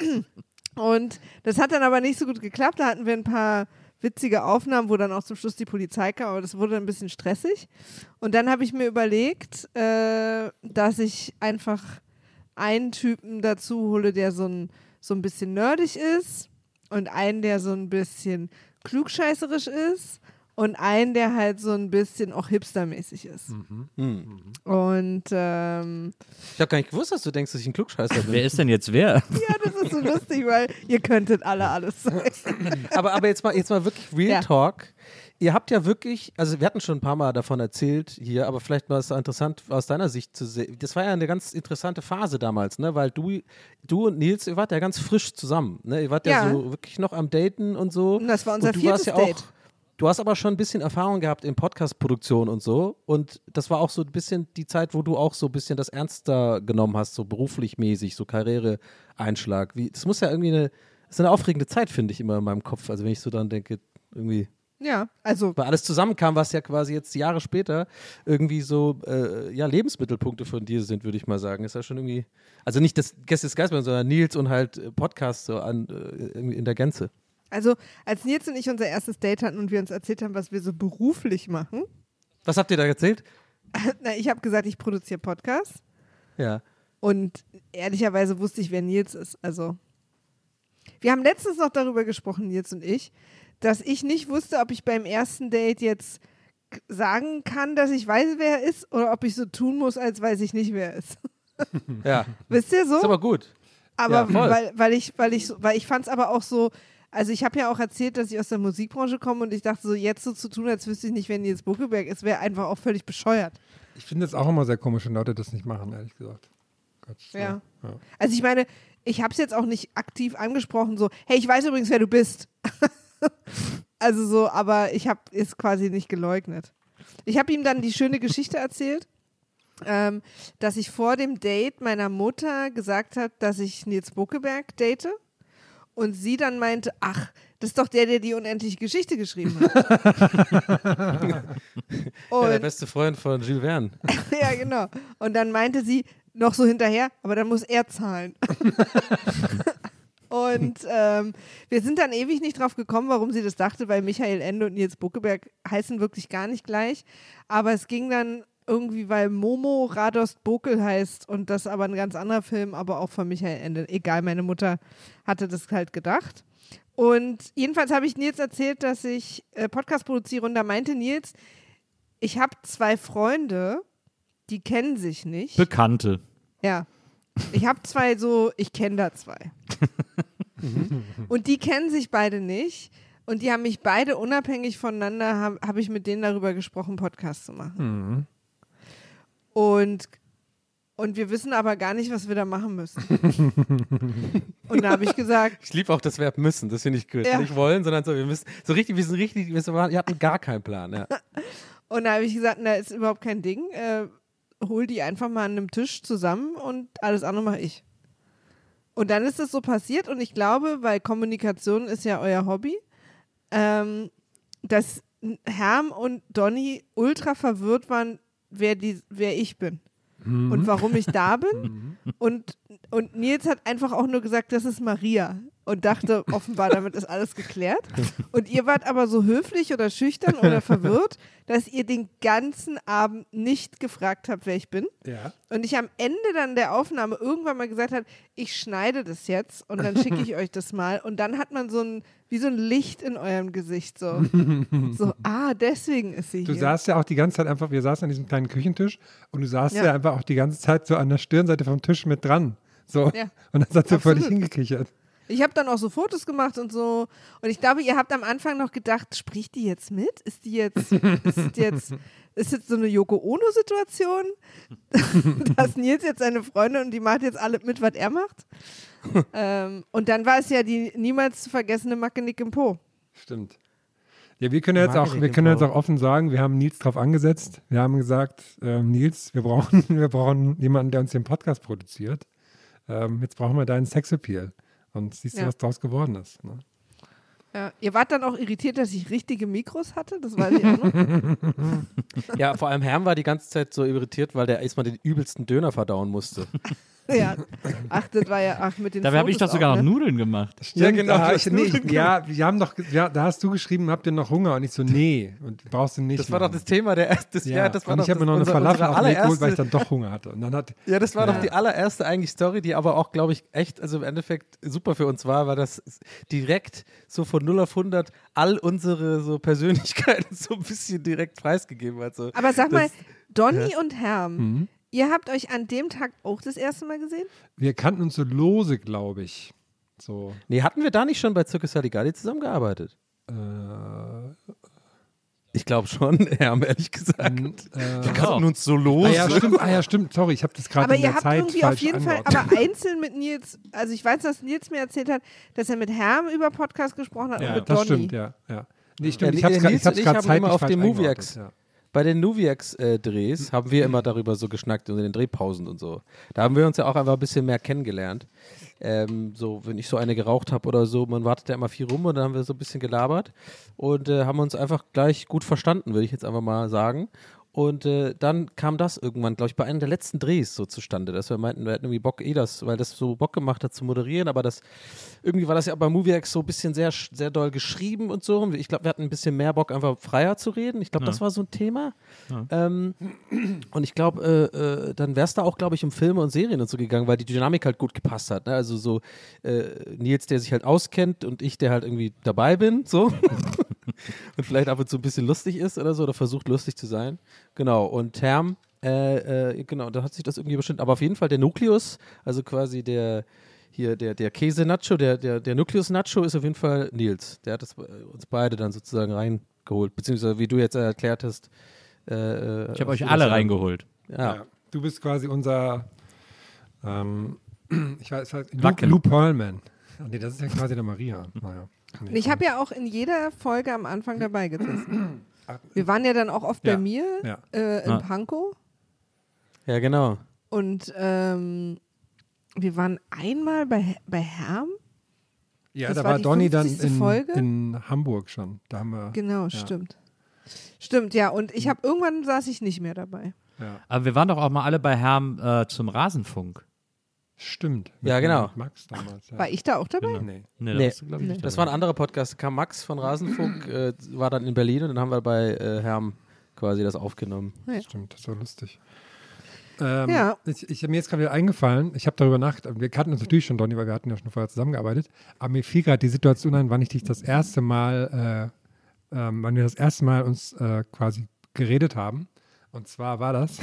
und das hat dann aber nicht so gut geklappt. Da hatten wir ein paar witzige Aufnahmen, wo dann auch zum Schluss die Polizei kam, aber das wurde ein bisschen stressig. Und dann habe ich mir überlegt, äh, dass ich einfach einen Typen dazu hole, der so ein, so ein bisschen nerdig ist und einen, der so ein bisschen klugscheißerisch ist und einen, der halt so ein bisschen auch hipstermäßig ist. Mhm. Hm. Und ähm, Ich habe gar nicht gewusst, dass du denkst, dass ich ein Klugscheißer bin. Wer ist denn jetzt wer? ja, das ist so lustig, weil ihr könntet alle alles sein. aber, aber jetzt mal, jetzt mal wirklich Real Ja. Talk. Ihr habt ja wirklich, also wir hatten schon ein paar Mal davon erzählt hier, aber vielleicht war es interessant aus deiner Sicht zu sehen. Das war ja eine ganz interessante Phase damals, ne? Weil du, du und Nils, ihr wart ja ganz frisch zusammen, ne? Ihr wart ja, Ja. so wirklich noch am Daten und so. Und das war unser und du viertes warst ja Date. auch, du hast aber schon ein bisschen Erfahrung gehabt in Podcast-Produktion und so. Und das war auch so ein bisschen die Zeit, wo du auch so ein bisschen das ernster genommen hast, so beruflich mäßig, so Karriereeinschlag. Wie, das muss ja irgendwie eine, das ist eine aufregende Zeit, finde ich immer in meinem Kopf. Also wenn ich so dann denke, irgendwie. Ja, also Weil alles zusammenkam, was ja quasi jetzt Jahre später irgendwie so äh, ja, Lebensmittelpunkte von dir sind, würde ich mal sagen. Ist ja schon irgendwie, also nicht das Gäste des Geistmann, sondern Nils und halt äh, Podcast so an, äh, irgendwie in der Gänze. Also, als Nils und ich unser erstes Date hatten und wir uns erzählt haben, was wir so beruflich machen, Was habt ihr da erzählt? na, ich habe gesagt, ich produziere Podcasts Ja. und ehrlicherweise wusste ich, wer Nils ist. Also, wir haben letztens noch darüber gesprochen, Nils und ich, dass ich nicht wusste, ob ich beim ersten Date jetzt k- sagen kann, dass ich weiß, wer er ist, oder ob ich so tun muss, als weiß ich nicht, wer er ist. Ja. Wisst ihr so? Ist aber gut. Aber Ja, voll. weil, weil ich, weil ich, so, weil ich fand es aber auch so, also ich habe ja auch erzählt, dass ich aus der Musikbranche komme und ich dachte so, jetzt so zu tun, als wüsste ich nicht, wer Nils Buckelberg ist, wäre einfach auch völlig bescheuert. Ich finde es auch immer sehr komisch, wenn Leute das nicht machen, ehrlich gesagt. Gott, Ja. ja. Also ich meine, ich habe es jetzt auch nicht aktiv angesprochen, so, hey, ich weiß übrigens, wer du bist. Also so, aber ich habe es quasi nicht geleugnet. Ich habe ihm dann die schöne Geschichte erzählt, ähm, dass ich vor dem Date meiner Mutter gesagt habe, dass ich Nils Buckelberg date. Und sie dann meinte, ach, das ist doch der, der die unendliche Geschichte geschrieben hat. Ja, Und, der beste Freund von Jules Verne. ja, genau. Und dann meinte sie noch so hinterher, aber dann muss er zahlen. Und ähm, wir sind dann ewig nicht drauf gekommen, warum sie das dachte, weil Michael Ende und Nils Buckelberg heißen wirklich gar nicht gleich. Aber es ging dann irgendwie, weil Momo Radost Bokel heißt und das aber ein ganz anderer Film, aber auch von Michael Ende. Egal, meine Mutter hatte das halt gedacht. Und jedenfalls habe ich Nils erzählt, dass ich äh, Podcast produziere und da meinte Nils, ich habe zwei Freunde, die kennen sich nicht. Bekannte. Ja. Ich habe zwei so, ich kenne da zwei. Und die kennen sich beide nicht. Und die haben mich beide unabhängig voneinander, habe hab ich mit denen darüber gesprochen, Podcast zu machen. Mhm. Und, und wir wissen aber gar nicht, was wir da machen müssen. Und da habe ich gesagt, Ich liebe auch das Verb müssen, das finde ich gut. Ja. Nicht wollen, sondern so, wir müssen, so richtig, wir sind richtig, wir, sind, wir hatten gar keinen Plan. Ja. und da habe ich gesagt, na, ist überhaupt kein Ding. Äh, hol die einfach mal an einem Tisch zusammen und alles andere mache ich. Und dann ist es so passiert und ich glaube, weil Kommunikation ist ja euer Hobby, ähm, dass Herm und Donny ultra verwirrt waren, wer, die, wer ich bin Mhm. und warum ich da bin. Und, und Nils hat einfach auch nur gesagt, das ist Maria und dachte offenbar, damit ist alles geklärt. Und ihr wart aber so höflich oder schüchtern oder verwirrt, dass ihr den ganzen Abend nicht gefragt habt, wer ich bin. Ja. Und ich am Ende dann der Aufnahme irgendwann mal gesagt habe, ich schneide das jetzt und dann schicke ich euch das mal. Und dann hat man so ein, wie so ein Licht in eurem Gesicht. So, so ah, deswegen ist sie Du hier. saßt ja auch die ganze Zeit einfach, wir saßen an diesem kleinen Küchentisch und du saßt ja, Ja. einfach auch die ganze Zeit so an der Stirnseite vom Tisch mit dran. So. Ja. Und dann hat sie völlig Absolut. hingekichert. Ich habe dann auch so Fotos gemacht und so. Und ich glaube, ihr habt am Anfang noch gedacht, spricht die jetzt mit? Ist die jetzt, ist die jetzt, ist jetzt so eine Yoko Ono-Situation? Dass Nils jetzt seine Freunde und die macht jetzt alle mit, was er macht? ähm, und dann war es ja die niemals zu vergessene Macke Nick im Po. Stimmt. Ja, wir können jetzt Mag auch, ich wir den können jetzt Paul. auch offen sagen, wir haben Nils drauf angesetzt. Wir haben gesagt, ähm, Nils, wir brauchen, wir brauchen jemanden, der uns den Podcast produziert. Ähm, jetzt brauchen wir deinen Sexappeal. Und siehst du, Ja. was draus geworden ist. Ne? Ja, ihr wart dann auch irritiert, dass ich richtige Mikros hatte, das weiß ich auch noch. Ja, vor allem Herm war die ganze Zeit so irritiert, weil der erstmal den übelsten Döner verdauen musste. Ja. Ach, das war ja, ach, mit den Dabei habe ich doch Fotos sogar auch, noch ne? Nudeln gemacht. Stimmt, Ja, genau, Da, du ich, hast nee, Nudeln ich, ja, wir haben doch, ja, da hast du geschrieben, habt ihr noch Hunger? Und ich so, nee, und brauchst du nicht. Das war doch machen. das Thema der ersten, ja, Ja, das war und doch ich habe mir das- noch eine unser- Falafel unsere auf den Weg geholt, weil ich allererste- dann doch Hunger hatte. Und dann hat, Ja, das war Ja. doch die allererste eigentlich Story, die aber auch, glaube ich, echt, also im Endeffekt super für uns war, weil das direkt so von null auf hundert all unsere so Persönlichkeiten so ein bisschen direkt preisgegeben hat. So. Aber sag Das- mal, Donny und Herm, Mhm. ihr habt euch an dem Tag auch das erste Mal gesehen? wir kannten uns so lose, glaube ich. So, Nee, hatten wir da nicht schon bei Circus Saligalli zusammengearbeitet? äh, Ich glaube schon, ja, ehrlich gesagt. n- äh, Wir kannten uns so los. ah, ja, stimmt, ah ja, stimmt, sorry, ich habe das gerade Aber in ihr der habt Zeit irgendwie auf falsch jeden Fall, angeordnet. aber einzeln mit Nils, also ich weiß, dass Nils mir erzählt hat, dass er mit Herm über Podcast gesprochen hat Ja, und mit das Donny. stimmt, ja. ja. Nee, stimmt, Ja, ich habe es Nils gerade und ich grad haben zeitlich immer auf falsch dem eingeordnet, Moviex. ja. Bei den Nuviax-Drehs haben wir immer darüber so geschnackt und in den Drehpausen und so. Da haben wir uns ja auch einfach ein bisschen mehr kennengelernt. Ähm, so, wenn ich so eine geraucht habe oder so, man wartet ja immer viel rum und dann haben wir so ein bisschen gelabert und äh, haben uns einfach gleich gut verstanden, würde ich jetzt einfach mal sagen. Und äh, dann kam das irgendwann, glaube ich, bei einem der letzten Drehs so zustande, dass wir meinten, wir hätten irgendwie Bock, eh das, weil das so Bock gemacht hat zu moderieren, aber das, irgendwie war das ja bei Moviex so ein bisschen sehr, sehr doll geschrieben und so. Ich glaube, wir hatten ein bisschen mehr Bock, einfach freier zu reden. Ich glaube, Ja. das war so ein Thema. Ja. Ähm, und ich glaube, äh, äh, dann wäre es da auch, glaube ich, um Filme und Serien und so gegangen, weil die Dynamik halt gut gepasst hat. Ne? Also so äh, Nils, der sich halt auskennt und ich, der halt irgendwie dabei bin, so. Und vielleicht ab und zu ein bisschen lustig ist oder so, oder versucht lustig zu sein. Genau, und Herm, äh, äh, genau, da hat sich das irgendwie bestimmt. Aber auf jeden Fall der Nukleus, also quasi der hier, der, der Käse-Nacho, der, der, der Nukleus-Nacho ist auf jeden Fall Nils. Der hat das, äh, uns beide dann sozusagen reingeholt. Beziehungsweise, wie du jetzt erklärt hast. Äh, Ich habe euch alle reingeholt. Ja. Ja. Du bist quasi unser, ähm, ich weiß, Luke, Wacken. Lou Pearlman. Ach nee, das ist ja quasi der Maria. Naja. Nee, Ich habe ja auch in jeder Folge am Anfang dabei gesessen. Wir waren ja dann auch oft Ja. bei mir Ja. äh, in Ja. Pankow ja, genau. und ähm, wir waren einmal bei, bei Herm. Ja, Das da war war die Donny dann fünfzigste in, Folge? in Hamburg schon. Da haben wir. Genau, stimmt. Stimmt, ja. Und ich habe irgendwann saß ich nicht mehr dabei. Ja. Aber wir waren doch auch mal alle bei Herm äh, zum Rasenfunk. Stimmt. Ja, Mit- genau. mit Max damals. Ja. War ich da auch dabei? Nee. Nee, Nee. da warst du, glaub ich, nicht Das dabei. war ein anderer Podcast. Da kam Max von Rasenfunk, äh, war dann in Berlin und dann haben wir bei äh, Herm quasi das aufgenommen. Ja. Stimmt, das war lustig. Ähm, Ja. Ich, ich, mir jetzt gerade wieder eingefallen, ich habe darüber nachgedacht, wir kannten uns natürlich schon, Donny, weil wir hatten ja schon vorher zusammengearbeitet, aber mir fiel gerade die Situation ein, wann ich dich das erste Mal, äh, ähm, wann wir das erste Mal uns äh, quasi geredet haben. Und zwar war das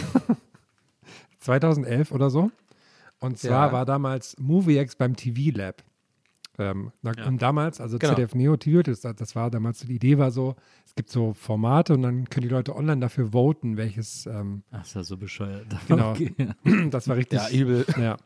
zweitausendelf oder so. Und zwar Ja. war damals Moviex beim T V Lab. Ähm, na, Ja. Und damals, also Genau. Z D F Neo T V, das, das war damals, die Idee war so, es gibt so Formate und dann können die Leute online dafür voten, welches, ähm, Ach, ist ja so bescheuert. Genau. Okay. das war richtig. Ja, übel. Ja.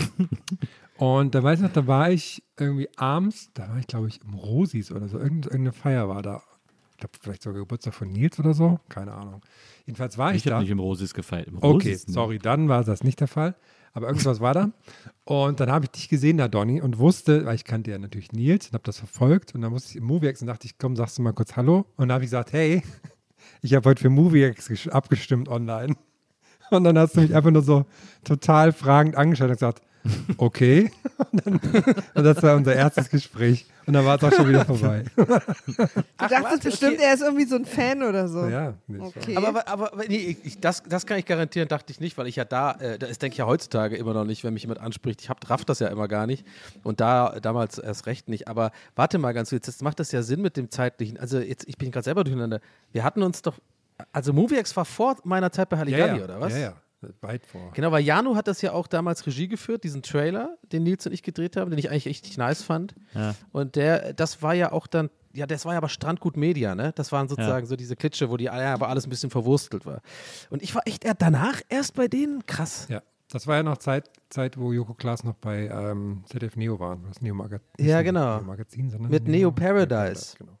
Und da weiß ich noch, da war ich irgendwie abends, da war ich glaube ich im Rosis oder so, Irgend, irgendeine Feier war da. Ich glaube vielleicht sogar Geburtstag von Nils oder so, keine Ahnung. Jedenfalls war ich, Ich habe da. nicht im Rosis gefeiert. Im Okay, Rosis nicht. sorry, dann war das nicht der Fall. Aber irgendwas war da. Und dann habe ich dich gesehen da, Donny, und wusste, weil ich kannte ja natürlich Nils und habe das verfolgt. Und dann musste ich im Moviex und dachte ich, komm, sagst du mal kurz Hallo. Und da habe ich gesagt, hey, ich habe heute für Moviex gesch- abgestimmt online. Und dann hast du mich einfach nur so total fragend angeschaut und gesagt, okay. Und, dann, und das war unser erstes Gespräch. Und dann war es auch schon wieder vorbei. Du dachtest warte, bestimmt, okay. er ist irgendwie so ein Fan oder so. Ja, nee, das war- Okay. Aber, aber, aber nee, ich, ich, das, das kann ich garantieren, dachte ich nicht, weil ich ja da, äh, das denke ich ja heutzutage immer noch nicht, wenn mich jemand anspricht. Ich hab, raff das ja immer gar nicht und da damals erst recht nicht. Aber warte mal ganz kurz, jetzt macht das ja Sinn mit dem zeitlichen. Also jetzt, ich bin gerade selber durcheinander. Wir hatten uns doch, also Moviex war vor meiner Zeit bei ja, Halligalli, ja, oder was? ja, ja, weit vor. Genau, weil Janu hat das ja auch damals Regie geführt, diesen Trailer, den Nils und ich gedreht haben, den ich eigentlich echt nice fand. Ja. Und der, das war ja auch dann, ja, das war ja aber Strandgut Media, ne? Das waren sozusagen so diese Klitsche, wo die ja, aber alles ein bisschen verwurstelt war. Und ich war echt eher danach erst bei denen, krass. Ja, das war ja noch Zeit, Zeit wo Joko Klaas noch bei ähm, Z D F Neo waren. Das Neo Magazin. Ja, genau. Neo Magazin, sondern Mit Neo Paradise. Genau.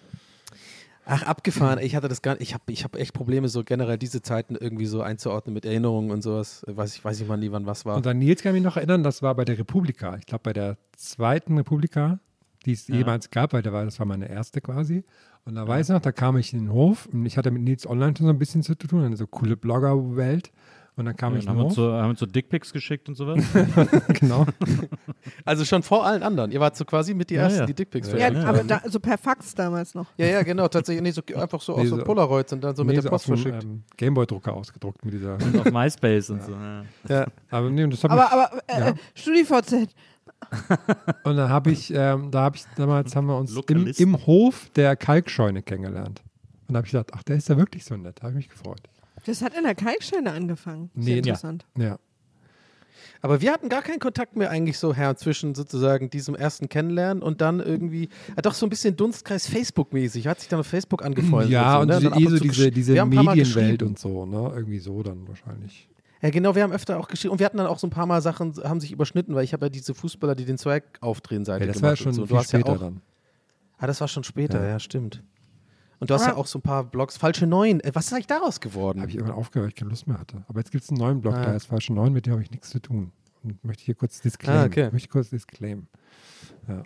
Ach, abgefahren. Ich hatte das gar nicht, ich habe ich hab echt Probleme, so generell diese Zeiten irgendwie so einzuordnen mit Erinnerungen und sowas. Weiß ich, weiß ich mal nie, wann was war. Und an Nils kann ich mich noch erinnern, das war bei der Republika. Ich glaube, bei der zweiten Republika, die es Ja. jemals gab, weil der war, das war meine erste quasi. Und da weiß ich noch, da kam ich in den Hof und ich hatte mit Nils online schon so ein bisschen zu tun, eine so coole Blogger-Welt. Und dann kam Ja, ich dann haben, wir uns noch. so, haben uns so Dickpics geschickt und sowas. Genau. Also schon vor allen anderen. Ihr wart so quasi mit die Ja, Ersten, ja. die Dickpics Ja, verschickt. aber da, so per Fax damals noch. Ja, ja, genau, tatsächlich. Nee, so, einfach so Nee, aus so so- Polaroids und dann so mit Nee, der so auf Post dem verschickt. ähm, Gameboy-Drucker ausgedruckt mit dieser. Und auf MySpace und so. Ja. Ja. Aber nee, und das hat Aber, mich, aber äh, ja. StudiVZ. Und dann habe ich, ähm, da habe ich damals haben wir uns im, Lokalisten. im Hof der Kalkscheune kennengelernt. Und da habe ich gedacht, ach, der ist ja wirklich so nett. Da habe ich mich gefreut. Das hat in der Kalksteine angefangen. Sehr Nee, ja. interessant. Ja. Aber wir hatten gar keinen Kontakt mehr eigentlich so, Herr, zwischen sozusagen diesem ersten Kennenlernen und dann irgendwie, ja, doch so ein bisschen Dunstkreis Facebook-mäßig. Hat sich dann auf Facebook angefreundet. Ja, so, und ne? diese, dann ab eh so zu diese, gesch- diese wir haben ein paar Mal Medienwelt geschrieben. und so, ne? Irgendwie so dann wahrscheinlich. Ja, genau, wir haben öfter auch geschrieben und wir hatten dann auch so ein paar Mal Sachen, haben sich überschnitten, weil ich habe ja diese Fußballer, die den Zweig aufdrehen, Seite Ja, das war ja gemacht schon und so. viel Du hast ja später auch, dann. Ah, das war schon später, Ja. ja, stimmt. Und du hast Aber- ja auch so ein paar Blogs, falsche Neun. Äh, Was ist eigentlich daraus geworden? Habe ich irgendwann aufgehört, weil ich keine Lust mehr hatte. Aber jetzt gibt es einen neuen Blog, Ah. der ist falsche neun, mit dem habe ich nichts zu tun. Und möchte hier kurz disclaimen. Ah, okay. Möchte ich kurz disclaimen. Ja.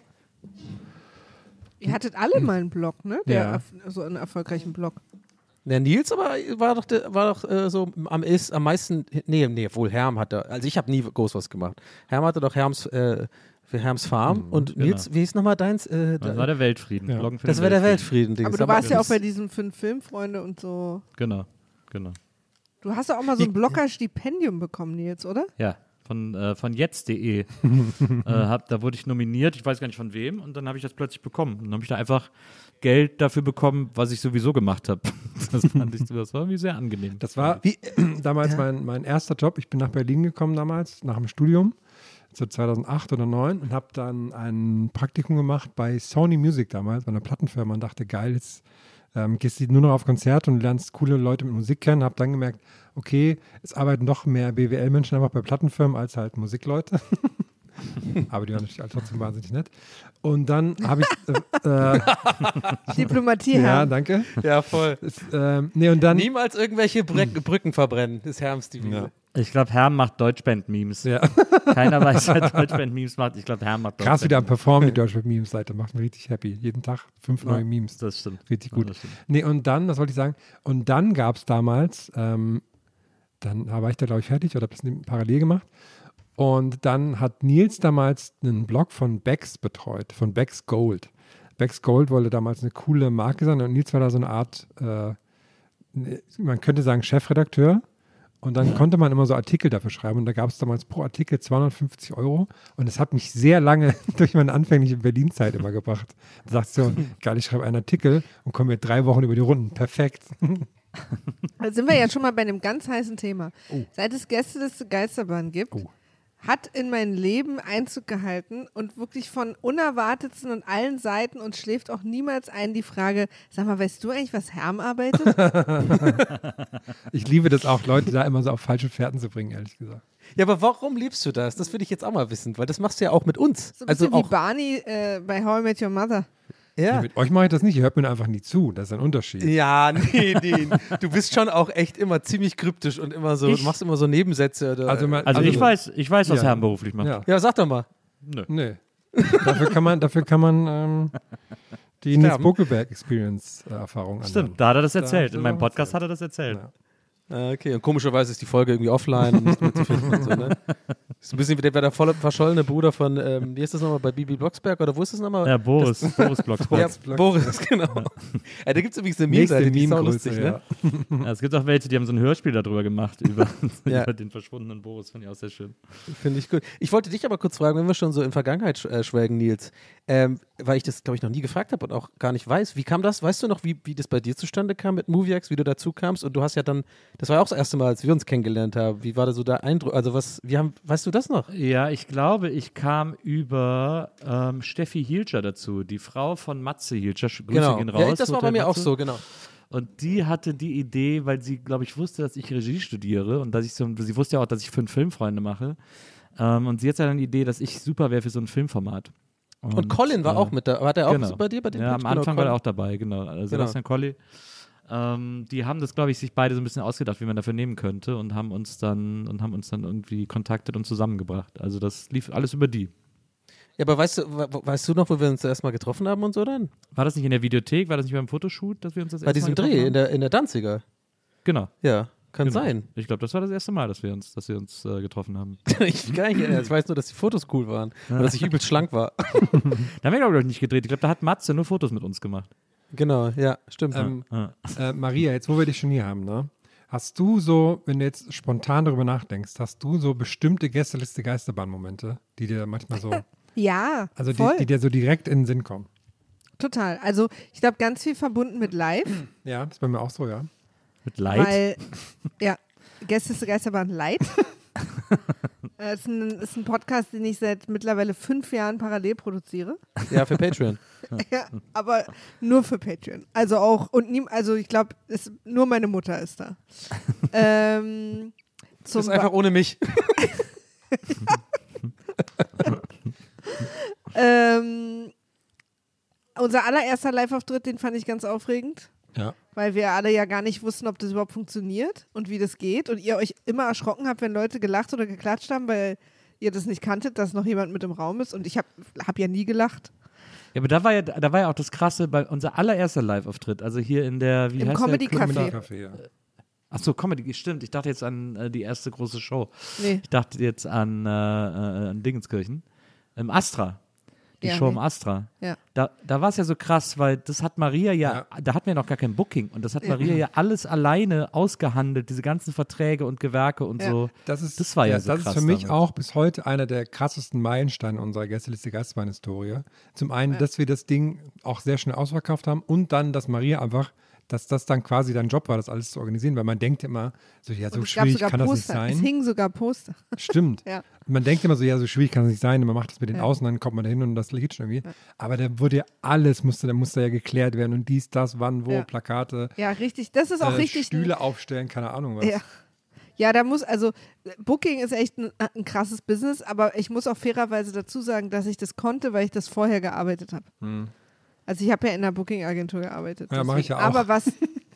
Ihr hattet alle mal einen Blog, ne? Der Ja. erf- so einen erfolgreichen Blog. Der Nils aber war doch, der, war doch äh, so am, ist, am meisten, nee, nee, wohl Herm hatte, also ich habe nie groß was gemacht. Herm hatte doch Herms, äh, für Herms Farm Mhm, und Nils, wie hieß nochmal deins? Äh, Das da, war der Weltfrieden. Ja. Bloggen für das den war der Weltfrieden. Weltfrieden-Ding. Aber du warst ja auch bei diesen fünf Filmfreunde und so. Genau, genau. Du hast ja auch mal so ein Blogger-Stipendium bekommen, Nils, oder? Ja, von, äh, von jetzt.de. äh, hab, da wurde ich nominiert, ich weiß gar nicht von wem, und dann habe ich das plötzlich bekommen. Und dann habe ich da einfach Geld dafür bekommen, was ich sowieso gemacht habe. Das fand ich, das war mir sehr angenehm. Das war Wie, damals mein, mein erster Job. Ich bin nach Berlin gekommen damals, nach dem Studium, so zweitausendacht oder zweitausendneun, und habe dann ein Praktikum gemacht bei Sony Music damals, bei einer Plattenfirma, und dachte, geil, jetzt ähm, gehst du nur noch auf Konzerte und lernst coole Leute mit Musik kennen. Habe dann gemerkt, okay, es arbeiten noch mehr B W L-Menschen einfach bei Plattenfirmen als halt Musikleute. Aber die waren natürlich alle trotzdem wahnsinnig nett. Und dann habe ich äh, äh, Diplomatie, ja, Herr. danke. ja, voll. Es, ähm, nee, und dann Niemals irgendwelche Brück, Brücken verbrennen, ist Herms die Ja. Ich glaube, Herm macht Deutschband-Memes. ja, Keiner weiß, wer Deutschband-Memes macht. Ich glaube, Herm macht krass wieder am Deutschband-Memes. Performen, die Deutsche Memes-Seite. Macht mich richtig happy. Jeden Tag fünf Ja. neue Memes. Das stimmt. Richtig Ja, gut. das stimmt. Nee, und dann, was wollte ich sagen? Und dann gab es damals, ähm, dann war ich da, glaube ich, fertig oder habe das parallel gemacht. Und dann hat Nils damals einen Blog von Becks betreut, von Becks Gold. Becks Gold wollte damals eine coole Marke sein und Nils war da so eine Art, äh, ne- man könnte sagen, Chefredakteur. Und dann konnte man immer so Artikel dafür schreiben. Und da gab es damals pro Artikel zweihundertfünfzig Euro. Und es hat mich sehr lange durch meine anfängliche Berlin-Zeit immer gebracht. Da sagst du so, geil, ich schreibe einen Artikel und komme mir drei Wochen über die Runden. Perfekt. Da sind wir ja schon mal bei einem ganz heißen Thema. Oh. Seit es Gästeliste Geisterbahn gibt, Oh. hat in mein Leben Einzug gehalten und wirklich von unerwartetsten und allen Seiten und schläft auch niemals ein die Frage, sag mal, weißt du eigentlich, was Herm arbeitet? Ich liebe das auch, Leute da immer so auf falsche Fährten zu bringen, ehrlich gesagt. Ja, aber warum liebst du das? Das würde ich jetzt auch mal wissen, weil das machst du ja auch mit uns. So ein Also bisschen wie auch, Barney äh, bei How I Met Your Mother. Ja, ja. mit euch mache ich das nicht, ihr hört mir einfach nie zu. Das ist ein Unterschied. Ja, nee, nee. Du bist schon auch echt immer ziemlich kryptisch und immer so, Ich- du machst immer so Nebensätze. Oder, Also, man, Also, ich weiß, ich weiß, was Ja. Herm beruflich macht. Ja, ja, sag doch mal. Nö. nee. dafür kann man, dafür kann man ähm, die Nils Sterben. Bokelberg Experience äh, Erfahrung anwenden. Stimmt, da hat er das Da erzählt. hat er In meinem das Podcast erzählt. hat er das erzählt. Ja. Ah, okay, und komischerweise ist die Folge irgendwie offline und nicht mehr zu finden und so, ne? Ist ein bisschen wie der, der voll verschollene Bruder von, ähm, wie ist das nochmal, bei Bibi Blocksberg oder wo ist das nochmal? Ja, Boris, Boris Blocksberg. Ja, Blocksberg. Boris, genau. Ja, da gibt es übrigens eine Nächste Meme-Seite, die ist sau Meme-Größe, lustig, ja. ne? Ja, es gibt auch welche, die haben so ein Hörspiel darüber gemacht, über, Ja. über den verschwundenen Boris. Finde ich auch sehr schön. Finde ich gut. Ich wollte dich aber kurz fragen, wenn wir schon so in Vergangenheit sch äh, schwelgen, Nils, ähm, weil ich das, glaube ich, noch nie gefragt habe und auch gar nicht weiß. Wie kam das? Weißt du noch, wie, wie das bei dir zustande kam mit Moviex, wie du dazu kamst? Und du hast ja dann, das war ja auch das erste Mal, als wir uns kennengelernt haben. Wie war da so der Eindruck? Also was, wie haben, weißt du das noch? Ja, ich glaube, ich kam über ähm, Steffi Hielscher dazu, die Frau von Matze Hielscher. Grüße Genau. gehen raus. Ja, das war bei Hotel mir auch Matze. so, genau. Und die hatte die Idee, weil sie, glaube ich, wusste, dass ich Regie studiere und dass ich so, sie wusste ja auch, dass ich fünf Filmfreunde mache. Ähm, und sie hat dann die Idee, dass ich super wäre für so ein Filmformat. Und, Colin war äh, auch mit da. War der auch genau. bei dir bei dem Ja, am Pitch? Genau, Anfang war Colin. er auch dabei, genau. Also Sebastian Colli. Ähm, die haben das, glaube ich, sich beide so ein bisschen ausgedacht, wie man dafür nehmen könnte und haben uns dann und haben uns dann irgendwie kontaktet und zusammengebracht. Also das lief alles über die. Ja, aber weißt du, we- weißt du noch, wo wir uns erstmal getroffen haben und so dann? War das nicht in der Videothek? War das nicht beim Fotoshoot, dass wir uns das Bei erste Mal diesem getroffen Dreh haben? in der, in der Danziger. Genau. Ja, Kann Genau. sein. Ich glaube, das war das erste Mal, dass wir uns, dass wir uns äh, getroffen haben. ich gar nicht erinnern. Ich weiß nur, dass die Fotos cool waren. Und dass ich übelst schlank war. Da haben wir, glaube ich, nicht gedreht. Ich glaube, da hat Matze nur Fotos mit uns gemacht. Genau, ja, stimmt. Ähm, Ja. äh, Maria, jetzt wo wir dich schon hier haben, ne? Hast du so, wenn du jetzt spontan darüber nachdenkst, hast du so bestimmte Gästeliste Geisterbahn-Momente, die dir manchmal so, Ja, also die, voll. die dir so direkt in den Sinn kommen? Total. Also ich glaube, ganz viel verbunden mit Live, Ja, das ist bei mir auch so, ja. Mit Leid. weil, ja, Gästeliste Geisterbahn Light. äh, ist, ein, ist ein Podcast, den ich seit mittlerweile fünf Jahren parallel produziere. Ja, für Patreon. Ja, aber nur für Patreon. Also auch, und nie, also ich glaube, nur meine Mutter ist da. ähm, zum Das ist einfach ohne mich. ähm, unser allererster Live-Auftritt, den fand ich ganz aufregend. Ja. Weil wir alle ja gar nicht wussten, ob das überhaupt funktioniert und wie das geht. Und ihr euch immer erschrocken habt, wenn Leute gelacht oder geklatscht haben, weil ihr das nicht kanntet, dass noch jemand mit im Raum ist. Und ich habe hab ja nie gelacht. Ja, aber da war ja, da war ja auch das Krasse bei unser allererster Live-Auftritt. Also hier in der, wie Im heißt Comedy der? Café. Café, ja. Achso, Comedy, stimmt. Ich dachte jetzt an äh, die erste große Show. Nee. Ich dachte jetzt an, äh, äh, an Dingenskirchen. Im Astra. Die Ja, Show im nee. Astra. Ja. Da, da war es ja so krass, weil das hat Maria ja, da hatten wir noch gar kein Booking und das hat Maria ja alles alleine ausgehandelt, diese ganzen Verträge und Gewerke und Ja. so. Das ist, Das war ja so das krass ist für mich damals. auch bis heute einer der krassesten Meilensteine unserer Gästeliste Geisterbahn-Historie. Zum einen, dass wir das Ding auch sehr schnell ausverkauft haben und dann, dass Maria einfach, dass das dann quasi dein Job war, das alles zu organisieren, weil man denkt immer, so ja, so Und es gab schwierig sogar kann das nicht Poster. sein. Es hingen sogar Poster. Stimmt. Ja. Man denkt immer so, ja, so schwierig kann es nicht sein. Und man macht das mit den Ja. Außen, dann kommt man da hin und das geht schon irgendwie. Aber da wurde ja alles, musste, da musste ja geklärt werden und dies, das, wann, wo, Ja. Plakate, Ja, richtig. Das ist auch äh, richtig. Stühle aufstellen, keine Ahnung was. Ja. Ja, da muss, also Booking ist echt ein, ein krasses Business, aber ich muss auch fairerweise dazu sagen, dass ich das konnte, weil ich das vorher gearbeitet habe. Hm. Also ich habe ja in einer Booking-Agentur gearbeitet. Ja, mach ich deswegen. ja auch. Aber was,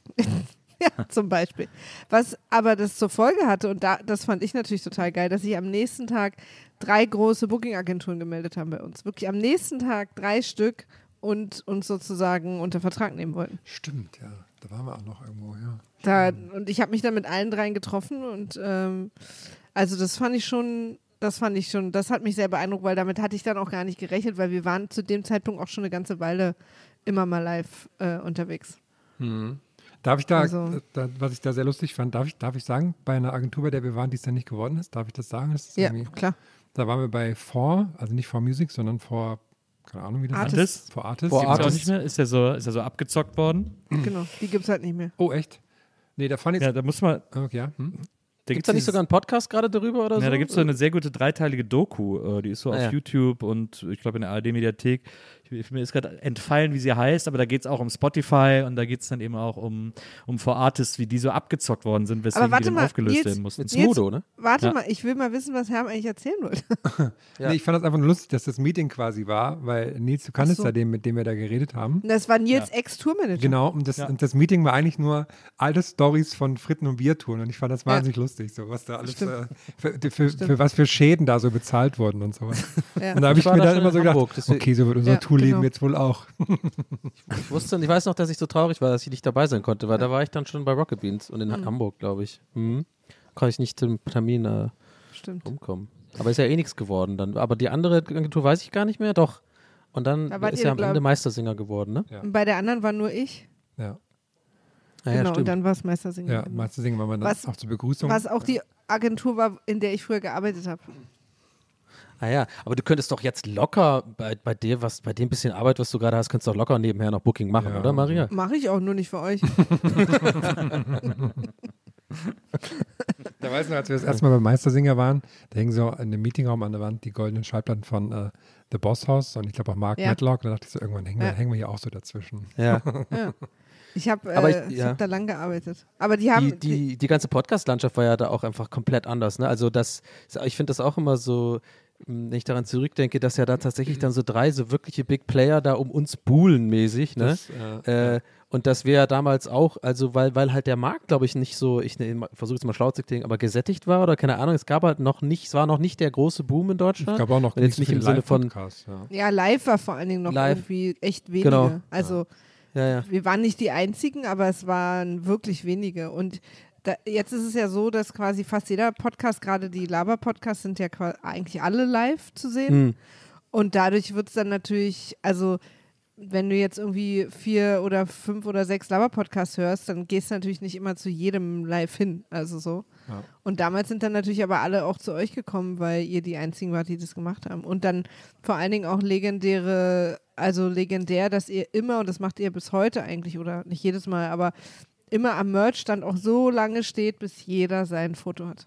ja, zum Beispiel. Was aber das zur Folge hatte, und da, das fand ich natürlich total geil, dass sich am nächsten Tag drei große Booking-Agenturen gemeldet haben bei uns. Wirklich am nächsten Tag drei Stück und uns sozusagen unter Vertrag nehmen wollten. Stimmt, ja. Da waren wir auch noch irgendwo, ja. Da, und ich habe mich dann mit allen dreien getroffen und ähm, also das fand ich schon, das fand ich schon, das hat mich sehr beeindruckt, weil damit hatte ich dann auch gar nicht gerechnet, weil wir waren zu dem Zeitpunkt auch schon eine ganze Weile immer mal live äh, unterwegs. Hm. Darf ich da, Also- äh, da, was ich da sehr lustig fand, darf ich, darf ich sagen, bei einer Agentur, bei der wir waren, die es dann nicht geworden ist, darf ich das sagen? Das ist Ja, irgendwie- klar. Da waren wir bei For, also nicht For Music, sondern For, keine Ahnung, wie das Artist. heißt. For Artists. For Gibt's auch Artists. nicht mehr? Ist ja so, ist ja so abgezockt worden. Genau, die gibt es halt nicht mehr. Oh, echt? Nee, da fand ich Ja, da muss man. okay, ja. Hm? Da Gibt es da nicht dieses- sogar einen Podcast gerade darüber oder so? Ja, da gibt es so eine sehr gute dreiteilige Doku, äh, die ist so Ah, auf ja. YouTube und ich glaube in der A R D-Mediathek. Ich, mir ist gerade entfallen, wie sie heißt, aber da geht es auch um Spotify und da geht es dann eben auch um, um For Artists, wie die so abgezockt worden sind, weswegen Aber warte die dann mal, aufgelöst Nils- werden mussten. Mit Jetzt- Smudo, ne? Warte Ja. mal, ich will mal wissen, was Herm eigentlich erzählen wollte. Ja. Nee, ich fand das einfach nur lustig, dass das Meeting quasi war, weil Nils, du kanntest Ach so. ja den, mit dem wir da geredet haben. Das war Nils Ex-Tourmanager. Genau, und das, Ja. und das Meeting war eigentlich nur alte Stories von Fritten- und Biertouren und ich fand das wahnsinnig lustig, so was da alles, äh, für, für, für was für Schäden da so bezahlt wurden und sowas. Ja. Und da habe Ich ich war mir da dann schon immer in so gedacht, Hamburg, deswegen- okay, so wird unser Ja, Tourleben genau. jetzt wohl auch. Ich wusste, ich weiß noch, dass ich so traurig war, dass ich nicht dabei sein konnte, weil da war ich dann schon bei Rocket Beans und in Mhm. Hamburg, glaube ich. Mhm. Konnte ich nicht zum Termin äh, Stimmt. umkommen. Aber ist ja eh nichts geworden dann. Aber die andere Agentur weiß ich gar nicht mehr, doch. Und dann Da wart ist ihr, ja am glaub- Ende Meistersinger geworden, ne? Ja. Und bei der anderen war nur ich. Ja, Ah, ja, genau, und stimmt. dann war es Meistersinger. ja genau. meinst du singen, weil man dann Was- auch zur Begrüßung. Was auch die Agentur war, in der ich früher gearbeitet habe. Ah ja, aber du könntest doch jetzt locker bei, bei dir, was, bei dem bisschen Arbeit, was du gerade hast, könntest du doch locker nebenher noch Booking machen, Ja. oder Maria? Mache ich auch, nur nicht für euch. Da weiß ich noch, als wir das erste Mal beim Meistersinger waren, da hingen so in einem Meetingraum an der Wand die goldenen Schallplatten von äh, The Boss House und ich glaube auch Mark Ja. Matlock. Da dachte ich so, irgendwann hängen, wir, Ja. hängen wir hier auch so dazwischen. Ja. Ja. Ich habe Aber äh, ich- ich, ja. hab da lang gearbeitet. Aber die haben. Die, die, die ganze Podcast-Landschaft war ja da auch einfach komplett anders. Ne? Also das, ich finde das auch immer so, wenn ich daran zurückdenke, dass ja da tatsächlich dann so drei so wirkliche Big Player da um uns buhlen mäßig, ne? Das, äh, Äh, und das wäre damals auch, also weil, weil halt der Markt, glaube ich, nicht so, ich ne, versuche jetzt mal schlau zu klingen, aber gesättigt war oder keine Ahnung, es gab halt noch nicht, es war noch nicht der große Boom in Ich Deutschland. glaube auch noch Und jetzt so nicht viele im Sinne von- Live-Podcasts, ja. ja, live war vor allen Dingen noch Live. irgendwie echt wenige. Genau. Also Ja, ja. wir waren nicht die einzigen, aber es waren wirklich wenige. Und da, jetzt ist es ja so, dass quasi fast jeder Podcast, gerade die Laber-Podcasts, sind ja qua- eigentlich alle live zu sehen. Mhm. Und dadurch wird es dann natürlich, also wenn du jetzt irgendwie vier oder fünf oder sechs Laber-Podcasts hörst, dann gehst du natürlich nicht immer zu jedem live hin. Also so. Ja. Und damals sind dann natürlich aber alle auch zu euch gekommen, weil ihr die einzigen wart, die das gemacht haben. Und dann vor allen Dingen auch legendäre, also legendär, dass ihr immer, und das macht ihr bis heute eigentlich, oder nicht jedes Mal, aber immer am Merchstand auch so lange steht, bis jeder sein Foto hat.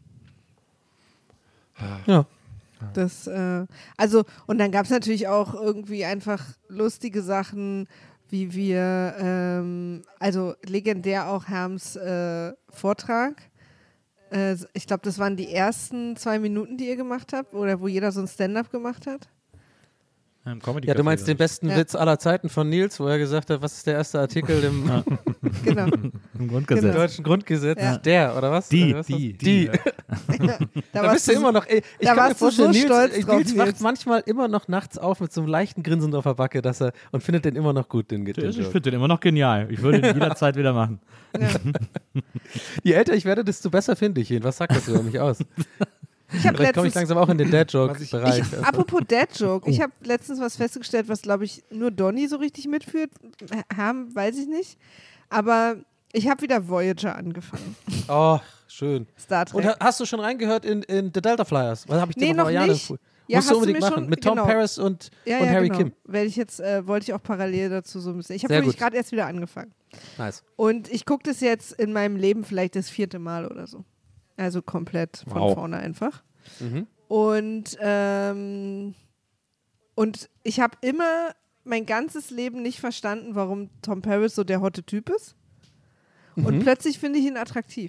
Ja. Das, äh, also, und dann gab es natürlich auch irgendwie einfach lustige Sachen, wie wir, ähm, also legendär auch Herms äh, Vortrag. Äh, ich glaube, das waren die ersten zwei Minuten, die ihr gemacht habt, oder wo jeder so ein Stand-up gemacht hat. Im Comedy Ja, du meinst den besten Ja. Witz aller Zeiten von Nils, wo er gesagt hat, was ist der erste Artikel im Genau. Im Grundgesetz. Genau. deutschen Grundgesetz? Ja. Der, oder was? Die, Oder was die, die. die. da Da warst bist du immer noch, ey, ich da kann mir warst du vorstellen, so Nils, stolz äh, drauf, Nils wacht Nils. manchmal immer noch nachts auf mit so einem leichten Grinsen auf der Backe, dass er, und findet den immer noch gut, den, den Ich Joke. finde den immer noch genial. Ich würde ihn jederzeit wieder machen. Ja. Je älter ich werde, desto besser finde ich ihn. Was sagt das über mich aus? Ich habe Vielleicht komme ich letztens, langsam auch in den Was Dad-Joke-Bereich. ich, apropos Dad-Joke, ich habe letztens was festgestellt, was glaube ich nur Donny so richtig mitführt. Haben, weiß ich nicht. Aber ich habe wieder Voyager angefangen. Oh, schön. Star Trek. Und ha- hast du schon reingehört in, in The Delta Flyers? Was habe ich dir Nee, vor noch Jahren nicht. empfohlen? Ja, Musst hast du du unbedingt mir machen. schon- Mit Tom genau. Paris und, ja, und ja, Harry genau. Kim. Werde ich jetzt, äh, wollte ich auch parallel dazu so ein bisschen. Ich habe Sehr nämlich gut. gerade erst wieder angefangen. Nice. Und ich gucke das jetzt in meinem Leben vielleicht das vierte Mal oder so. Also komplett von Wow. vorne einfach. Mhm. Und, ähm, und ich habe immer mein ganzes Leben nicht verstanden, warum Tom Paris so der hotte Typ ist. Und plötzlich finde ich ihn attraktiv.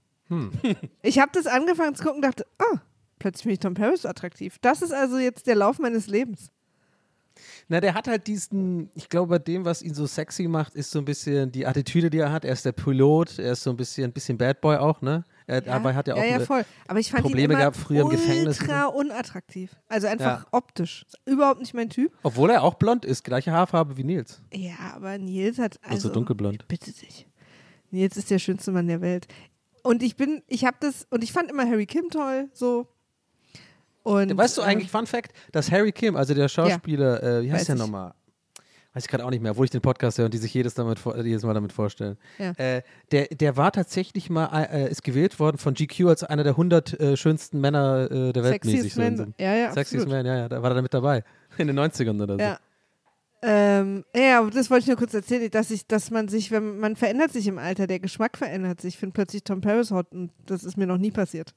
Ich habe das angefangen zu gucken und dachte, ah, plötzlich finde ich Tom Paris attraktiv. Das ist also jetzt der Lauf meines Lebens. Na, der hat halt diesen, ich glaube, bei dem, was ihn so sexy macht, ist so ein bisschen die Attitüde, die er hat. Er ist der Pilot, er ist so ein bisschen, ein bisschen Bad Boy auch, ne? Er, Dabei hat er auch ja, ja, eine- voll. Aber ich fand Probleme ihn immer gehabt früher im Gefängnis und ultra unattraktiv. Also einfach Ja. optisch. Überhaupt nicht mein Typ. obwohl er auch blond ist, gleiche Haarfarbe wie Nils. Ja, aber Nils hat also, Also dunkelblond. Bitte dich. Nils ist der schönste Mann der Welt. Und ich bin, ich habe das, und ich fand immer Harry Kim toll, so. Und, Weißt du ähm, eigentlich, Fun Fact, dass Harry Kim, also der Schauspieler, äh, wie heißt Weiß der ich. nochmal? Weiß ich gerade auch nicht mehr, obwohl ich den Podcast höre und die sich jedes, damit, vor- äh, jedes Mal damit vorstellen. Ja. Äh, der, der war tatsächlich mal, äh, ist gewählt worden von G Q als einer der hundert äh, schönsten Männer äh, der Welt. Sexiest mäßig so Man, in so- ja, ja, Sexiest absolut. Man, ja, ja, da war er mit dabei. In den neunzigern oder so. Ja. Ähm, ja, aber das wollte ich nur kurz erzählen, dass ich, dass man sich, wenn man verändert sich im Alter, der Geschmack verändert sich. Ich finde plötzlich Tom Paris hot und das ist mir noch nie passiert.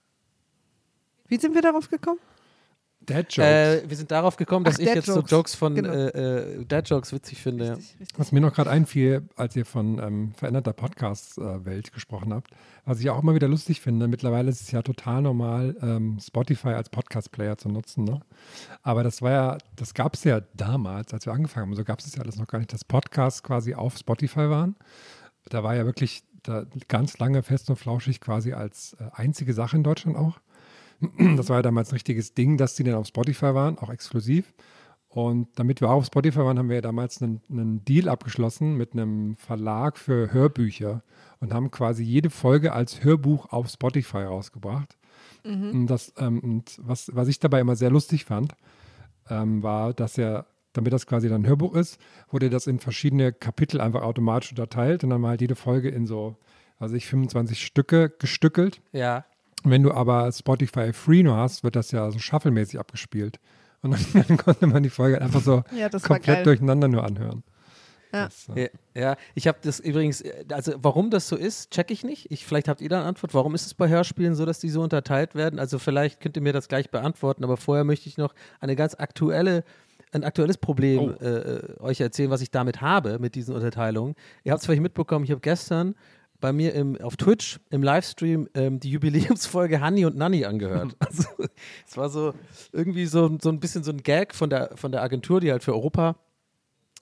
Wie sind wir darauf gekommen? Dad Jokes. Äh, wir sind darauf gekommen, dass Ach, ich Dad jetzt so Jokes. Jokes von Genau. äh, äh, Dad Jokes witzig finde. Ja. Richtig, richtig. Was mir noch gerade einfiel, als ihr von ähm, veränderter Podcast-Welt gesprochen habt, was ich auch immer wieder lustig finde, mittlerweile ist es ja total normal, ähm, Spotify als Podcast-Player zu nutzen. Ne? Aber das war ja, das gab es ja damals, als wir angefangen haben, so gab es ja alles noch gar nicht, dass Podcasts quasi auf Spotify waren. Da war ja wirklich da ganz lange fest und flauschig quasi als äh, einzige Sache in Deutschland auch. Das war ja damals ein richtiges Ding, dass die dann auf Spotify waren, auch exklusiv. Und damit wir auch auf Spotify waren, haben wir ja damals einen, einen Deal abgeschlossen mit einem Verlag für Hörbücher und haben quasi jede Folge als Hörbuch auf Spotify rausgebracht. Und, das, ähm, und was, was ich dabei immer sehr lustig fand, ähm, war, dass ja, damit das quasi dann ein Hörbuch ist, wurde das in verschiedene Kapitel einfach automatisch unterteilt und dann war halt jede Folge in so, also ich fünfundzwanzig Stücke gestückelt. Ja. Wenn du aber Spotify Free nur hast, wird das ja so shufflemäßig abgespielt. Und dann, dann konnte man die Folge einfach so Ja, das war geil. komplett durcheinander nur anhören. Ja. Das, äh, Ja, ja, ich habe das übrigens, äh, also warum das so ist, check ich nicht. Ich, vielleicht habt ihr da eine Antwort. Warum ist es bei Hörspielen so, dass die so unterteilt werden? Also vielleicht könnt ihr mir das gleich beantworten, aber vorher möchte ich noch eine ganz aktuelle, ein aktuelles Problem Oh. äh, euch erzählen, was ich damit habe, mit diesen Unterteilungen. Ihr habt es vielleicht mitbekommen, ich habe gestern bei mir im, auf Twitch im Livestream ähm, die Jubiläumsfolge Hanni und Nanni angehört. Also, es war so irgendwie so, so ein bisschen so ein Gag von der, von der Agentur, die halt für Europa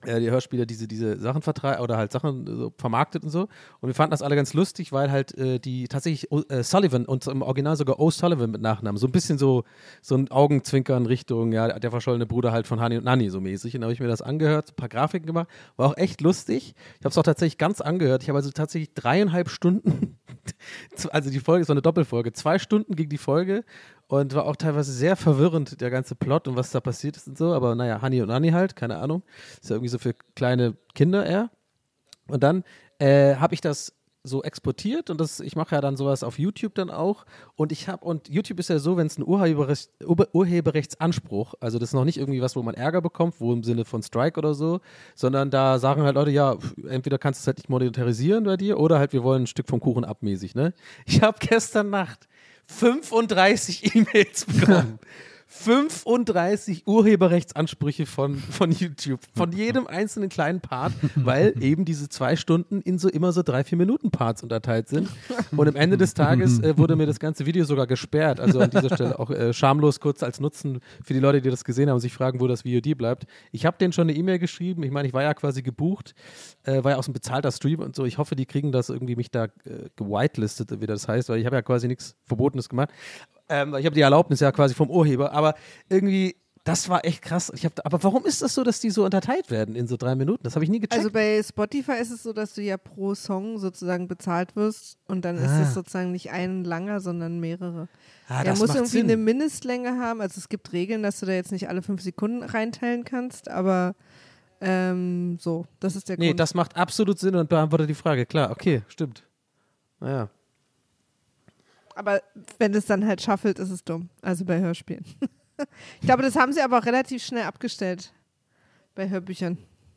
äh, die Hörspiele diese, diese Sachen vertreibt oder halt Sachen so vermarktet und so. Und wir fanden das alle ganz lustig, weil halt äh, die tatsächlich äh, Sullivan und im Original sogar O'Sullivan mit Nachnamen, so ein bisschen so, so ein Augenzwinkern Richtung, ja, der verschollene Bruder halt von Hani und Nanni so mäßig. Und dann habe ich mir das angehört, ein paar Grafiken gemacht, war auch echt lustig. Ich habe es auch tatsächlich ganz angehört. Ich habe also tatsächlich dreieinhalb Stunden, also die Folge ist so eine Doppelfolge, zwei Stunden ging die Folge. Und war auch teilweise sehr verwirrend, der ganze Plot und was da passiert ist und so. Aber naja, Hani und Nanni halt, keine Ahnung. Ist ja irgendwie so für kleine Kinder eher. Und dann äh, habe ich das so exportiert und das, ich mache ja dann sowas auf YouTube dann auch. Und ich habe, und YouTube ist ja so, wenn es ein Urheberrecht, Ur- Urheberrechtsanspruch, also das ist noch nicht irgendwie was, wo man Ärger bekommt, wo im Sinne von Strike oder so, sondern da sagen halt Leute, ja, entweder kannst du es halt nicht monetarisieren bei dir oder halt wir wollen ein Stück vom Kuchen abmäßig, ne? Ich habe gestern Nacht fünfunddreißig E-Mails bekommen. fünfunddreißig Urheberrechtsansprüche von, von YouTube, von jedem einzelnen kleinen Part, weil eben diese zwei Stunden in so immer so drei, vier Minuten Parts unterteilt sind. Und am Ende des Tages äh, wurde mir das ganze Video sogar gesperrt. Also an dieser Stelle auch äh, schamlos kurz als Nutzen für die Leute, die das gesehen haben und sich fragen, wo das V O D bleibt. Ich habe denen schon eine E-Mail geschrieben. Ich meine, ich war ja quasi gebucht, äh, war ja auch so ein bezahlter Stream und so. Ich hoffe, die kriegen das irgendwie mich da äh, gewitelistet, wie das heißt, weil ich habe ja quasi nichts Verbotenes gemacht. Ähm, ich habe die Erlaubnis ja quasi vom Urheber, aber irgendwie, das war echt krass. Ich hab, aber warum ist das so, dass die so unterteilt werden in so drei Minuten? Das habe ich nie gecheckt. Also bei Spotify ist es so, dass du ja pro Song sozusagen bezahlt wirst und dann ist Ah. es sozusagen nicht ein langer, sondern mehrere. Ah, Er das muss macht irgendwie Sinn. eine Mindestlänge haben, also es gibt Regeln, dass du da jetzt nicht alle fünf Sekunden reinteilen kannst, aber ähm, so, das ist der Nee, Grund. das macht absolut Sinn und beantwortet die Frage. Klar, okay, stimmt. Naja. Aber wenn es dann halt shuffelt, ist es dumm. Also bei Hörspielen. Ich glaube, das haben sie aber auch relativ schnell abgestellt bei Hörbüchern.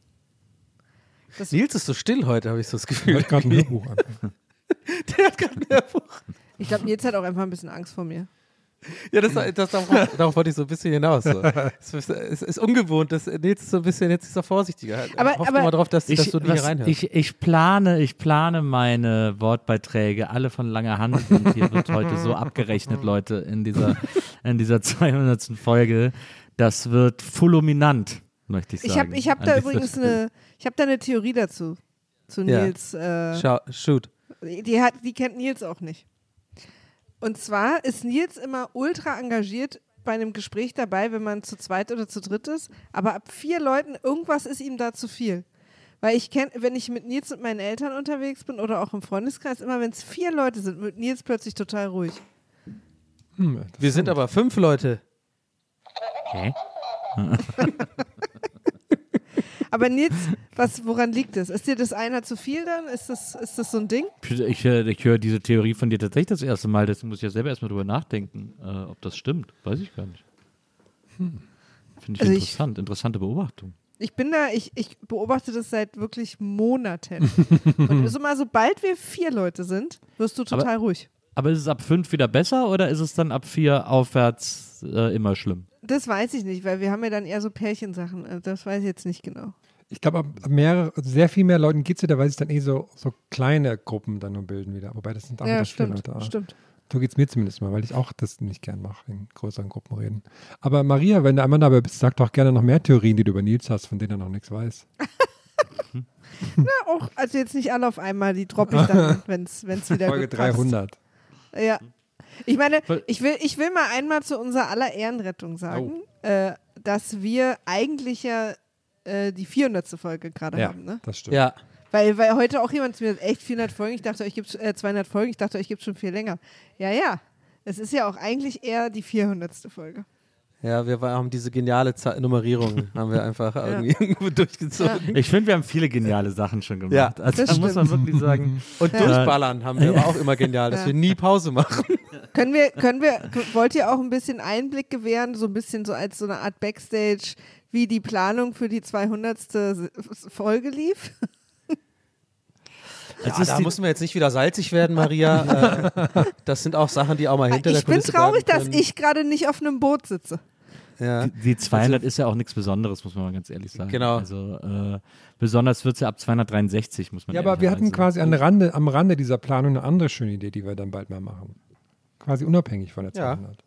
Das Nils ist so still heute, habe ich so das Ich Gefühl. habe gerade ein Hörbuch an. Der hat gerade ein Hörbuch. Ich glaube, Nils hat auch einfach ein bisschen Angst vor mir. Ja, das, das, darauf, darauf wollte ich so ein bisschen hinaus. So. Es, ist, es ist ungewohnt, dass Nils ist so ein bisschen, jetzt ist er vorsichtiger. Aber- Hofft aber- mal drauf, dass, dass Ich, du nicht hier was, reinhörst. ich, ich, plane, ich plane meine Wortbeiträge alle von langer Hand und hier wird heute so abgerechnet, Leute, in dieser, in dieser zweihundertsten Folge. Das wird fulminant, möchte ich sagen. Ich habe ich hab an da dieser übrigens Stelle. eine, ich habe da eine Theorie dazu. Zu Ja. Nils. Äh, Schau, shoot. die, hat, die kennt Nils auch nicht. Und zwar ist Nils immer ultra engagiert bei einem Gespräch dabei, wenn man zu zweit oder zu dritt ist. Aber ab vier Leuten, irgendwas ist ihm da zu viel. Weil ich kenne, wenn ich mit Nils und meinen Eltern unterwegs bin oder auch im Freundeskreis, immer wenn es vier Leute sind, wird Nils plötzlich total ruhig. Hm, Wir sind aber fünf Leute. Hä? Aber Nils, was, woran liegt es? Ist dir das einer zu viel dann? Ist das, ist das so ein Ding? Ich, ich, ich höre diese Theorie von dir tatsächlich das erste Mal, deswegen muss ich ja selber erstmal drüber nachdenken, äh, ob das stimmt. Weiß ich gar nicht. Hm. Finde ich Also ich- interessant, interessante Beobachtung. Ich bin da, ich, ich beobachte das seit wirklich Monaten. Und so mal, sobald wir vier Leute sind, wirst du total ruhig. Aber ist es ab fünf wieder besser oder ist es dann ab vier aufwärts äh, immer schlimm? Das weiß ich nicht, weil wir haben ja dann eher so Pärchensachen. Also das weiß ich jetzt nicht genau. Ich glaube, ab mehrere, also sehr viel mehr Leuten geht es wieder, weil sich dann eh so, so kleine Gruppen dann nur bilden wieder. Wobei das sind auch Ja, wieder viele stimmt, Leute. Aber stimmt. so geht es mir zumindest mal, weil ich auch das nicht gern mache, in größeren Gruppen reden. Aber Maria, wenn du einmal dabei bist, sag doch gerne noch mehr Theorien, die du über Nils hast, von denen er noch nichts weiß. Ja, auch, also jetzt nicht alle auf einmal, die droppe ich dann, wenn es wieder Folge gut passt. dreihundert. Ja. Ich meine, ich will, ich will mal einmal zu unserer aller Ehrenrettung sagen, äh, dass wir eigentlich ja äh, die vierhundertste Folge gerade Ja, haben, ne? das stimmt. Ja. Weil, weil heute auch jemand zu mir sagt, echt vierhundert Folgen, ich dachte, euch gibt es äh, zweihundert Folgen, ich dachte, euch gibt es schon viel länger. Ja, ja, es ist ja auch eigentlich eher die vierhundertste Folge. Ja, wir war- haben diese geniale Za- Nummerierung, haben wir einfach irgendwie irgendwo durchgezogen. Ich finde, wir haben viele geniale Sachen schon gemacht. Ja, also das da muss man stimmt. wirklich sagen, Und Ja. durchballern haben wir aber auch immer genial, dass Ja. wir nie Pause machen. Können wir, können wir, k- wollt ihr auch ein bisschen Einblick gewähren, so ein bisschen so als so eine Art Backstage, wie die Planung für die zweihundertste S- Folge lief? es Ja, ist da die, müssen wir jetzt nicht wieder salzig werden, Maria. äh, das sind auch Sachen, die auch mal hinter der Ich bin Kulisse traurig, bleiben dass können. ich gerade nicht auf einem Boot sitze. Ja. die zweihundert ist ja auch nichts Besonderes, muss man mal ganz ehrlich sagen. Genau. Also äh, besonders wird es ja ab zweihundertdreiundsechzig, muss man Ja, aber wir hatten ehrlicherweise- quasi am Rande, am Rande dieser Planung eine andere schöne Idee, die wir dann bald mal machen. Quasi unabhängig von der Ja. zweihundert.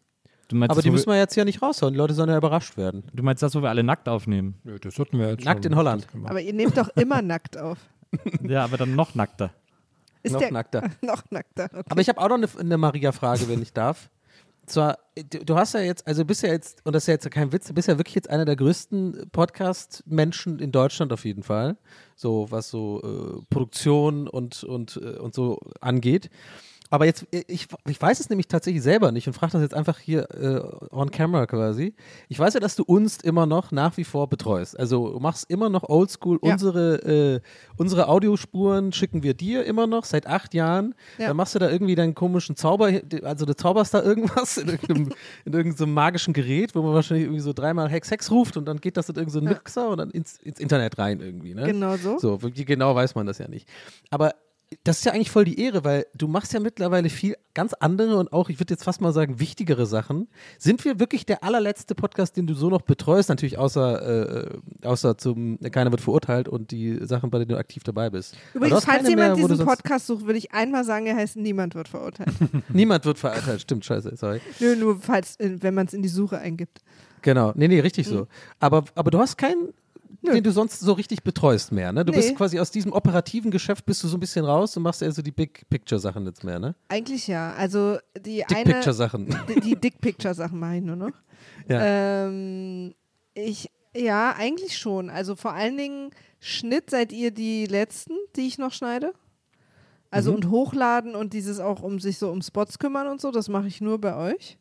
Du meinst, Aber das, die wo müssen wir, wir jetzt ja nicht raushauen. Die Leute sollen ja überrascht werden. du meinst das, wo wir alle nackt aufnehmen? Nö, das hatten wir jetzt Nackt schon in Holland. das gemacht. Aber ihr nehmt doch immer nackt auf. Ja, aber dann noch nackter. Ist Noch der, nackter. noch nackter. Okay. Aber ich habe auch noch eine, eine Maria-Frage, wenn ich darf. Zwar, du, du hast ja jetzt, also bist ja jetzt, und das ist ja jetzt kein Witz, du bist ja wirklich jetzt einer der größten Podcast-Menschen in Deutschland auf jeden Fall. So, was so äh, Produktion und, und, äh, und so angeht. Aber jetzt, ich, ich weiß es nämlich tatsächlich selber nicht und frage das jetzt einfach hier äh, on camera quasi. Ich weiß ja, dass du uns immer noch nach wie vor betreust. Also du machst immer noch oldschool. Ja. Unsere, äh, unsere Audiospuren schicken wir dir immer noch seit acht Jahren. Ja. Dann machst du da irgendwie deinen komischen Zauber, also du zauberst da irgendwas in irgendeinem, in irgendeinem magischen Gerät, wo man wahrscheinlich irgendwie so dreimal Hex Hex ruft und dann geht das in irgendeinen Ja. Mixer und dann ins, ins Internet rein irgendwie. Ne? Genau so. So, wie genau weiß man das ja nicht. Aber das ist ja eigentlich voll die Ehre, weil du machst ja mittlerweile viel ganz andere und auch, ich würde jetzt fast mal sagen, wichtigere Sachen. Sind wir wirklich der allerletzte Podcast, den du so noch betreust? Natürlich außer, äh, außer zum Keiner wird verurteilt und die Sachen, bei denen du aktiv dabei bist. Aber du Übrigens, hast falls keine jemand mehr, wo du diesen sonst- Podcast sucht, würde ich einmal sagen, er heißt Niemand wird verurteilt. Niemand wird verurteilt, stimmt, scheiße, sorry. Nö, nur falls, äh, wenn man es in die Suche eingibt. Genau, nee, nee, richtig so. Mhm. Aber, aber du hast keinen, Nö. den du sonst so richtig betreust mehr, ne? Du Nee. bist quasi aus diesem operativen Geschäft bist du so ein bisschen raus und machst eher so die Big-Picture-Sachen jetzt mehr, ne? Eigentlich ja. Also die eine, Dick-Picture-Sachen. die, die Dick-Picture-Sachen mache ich nur noch. Ja. Ähm, ich, ja, eigentlich schon. Also vor allen Dingen Schnitt seid ihr die Letzten, die ich noch schneide. Also Mhm. und hochladen und dieses auch um sich so um Spots kümmern und so, das mache ich nur bei euch.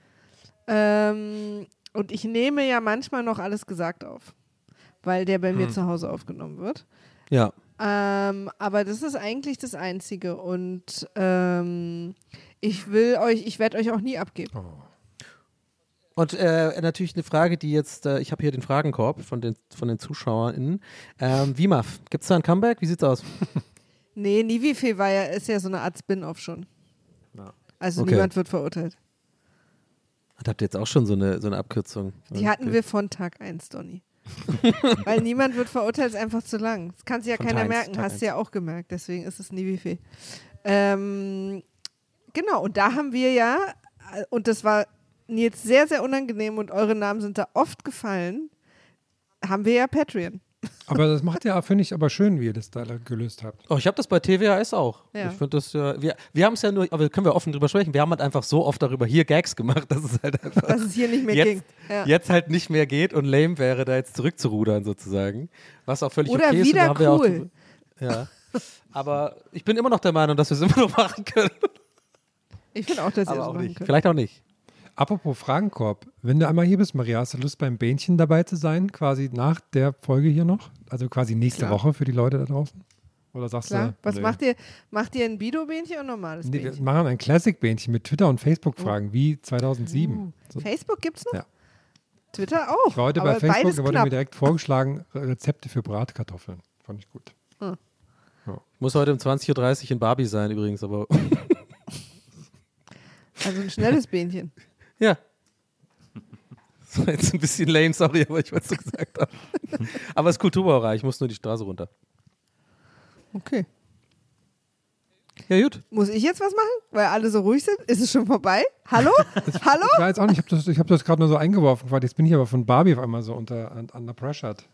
Ähm, und ich nehme ja manchmal noch alles gesagt auf, weil der bei mir zu Hause aufgenommen wird. Ja. Ähm, aber das ist eigentlich das Einzige und ähm, ich will euch, ich werde euch auch nie abgeben. Und äh, natürlich eine Frage, die jetzt, äh, ich habe hier den Fragenkorb von den, von den ZuschauerInnen. Ähm, W M A F, gibt es da ein Comeback? Wie sieht's aus? Nee, Nivifee war ja, ist ja so eine Art Spin-off schon. Also Okay. niemand wird verurteilt. Da habt ihr jetzt auch schon so eine, so eine Abkürzung. Die hatten wir von Tag eins, Donny. Weil niemand wird verurteilt, ist einfach zu lang. Das kann sich ja Von keiner Tag eins, merken, Tag hast eins. du ja auch gemerkt. Deswegen ist es Nivifee. Ähm, genau, und da haben wir ja, äh, und das war Nils sehr, sehr unangenehm und eure Namen sind da oft gefallen, haben wir ja Patreon. Aber das macht ja, finde ich, aber schön, wie ihr das da gelöst habt. Oh, ich habe das bei T W H S auch. Ja. Ich finde das ja, wir, wir haben es ja nur, aber können wir offen drüber sprechen, wir haben halt einfach so oft darüber hier Gags gemacht, dass es halt einfach Dass es hier nicht mehr jetzt, ging. Ja. jetzt halt nicht mehr geht und lame wäre, da jetzt zurückzurudern sozusagen. Was auch völlig Oder okay ist. und wieder da haben wir auch cool. die- ja. Aber ich bin immer noch der Meinung, dass wir es immer noch machen können. Ich finde auch, dass ihr Aber das auch machen nicht. könnt. Vielleicht auch nicht. Apropos Fragenkorb, wenn du einmal hier bist, Maria, hast du Lust beim Bähnchen dabei zu sein, quasi nach der Folge hier noch? Also quasi nächste Klar. Woche für die Leute da draußen? Oder sagst Klar. du, Was nö? macht ihr? Macht ihr ein Bido-Bähnchen oder ein normales Nee, wir Bähnchen? machen ein Classic-Bähnchen mit Twitter- und Facebook-Fragen, wie zweitausendsieben. So. Facebook gibt's noch? Ja. Twitter auch. Ich war heute aber bei Facebook, beides da wurde knapp. mir direkt vorgeschlagen, Rezepte für Bratkartoffeln. Fand ich gut. Ich muss heute um zwanzig Uhr dreißig in Barbie sein übrigens, aber Also ein schnelles Bähnchen. ja. Das war jetzt ein bisschen lame, sorry, aber ich weiß, was du gesagt hast. Aber es ist Kulturbauerei, ich muss nur die Straße runter. Okay. Ja, gut. Muss ich jetzt was machen? Weil alle so ruhig sind? Ist es schon vorbei? Hallo? Hallo? Ich weiß auch nicht, ich habe das, ich hab das gerade nur so eingeworfen, weil jetzt bin ich aber von Barbie auf einmal so unter under pressured.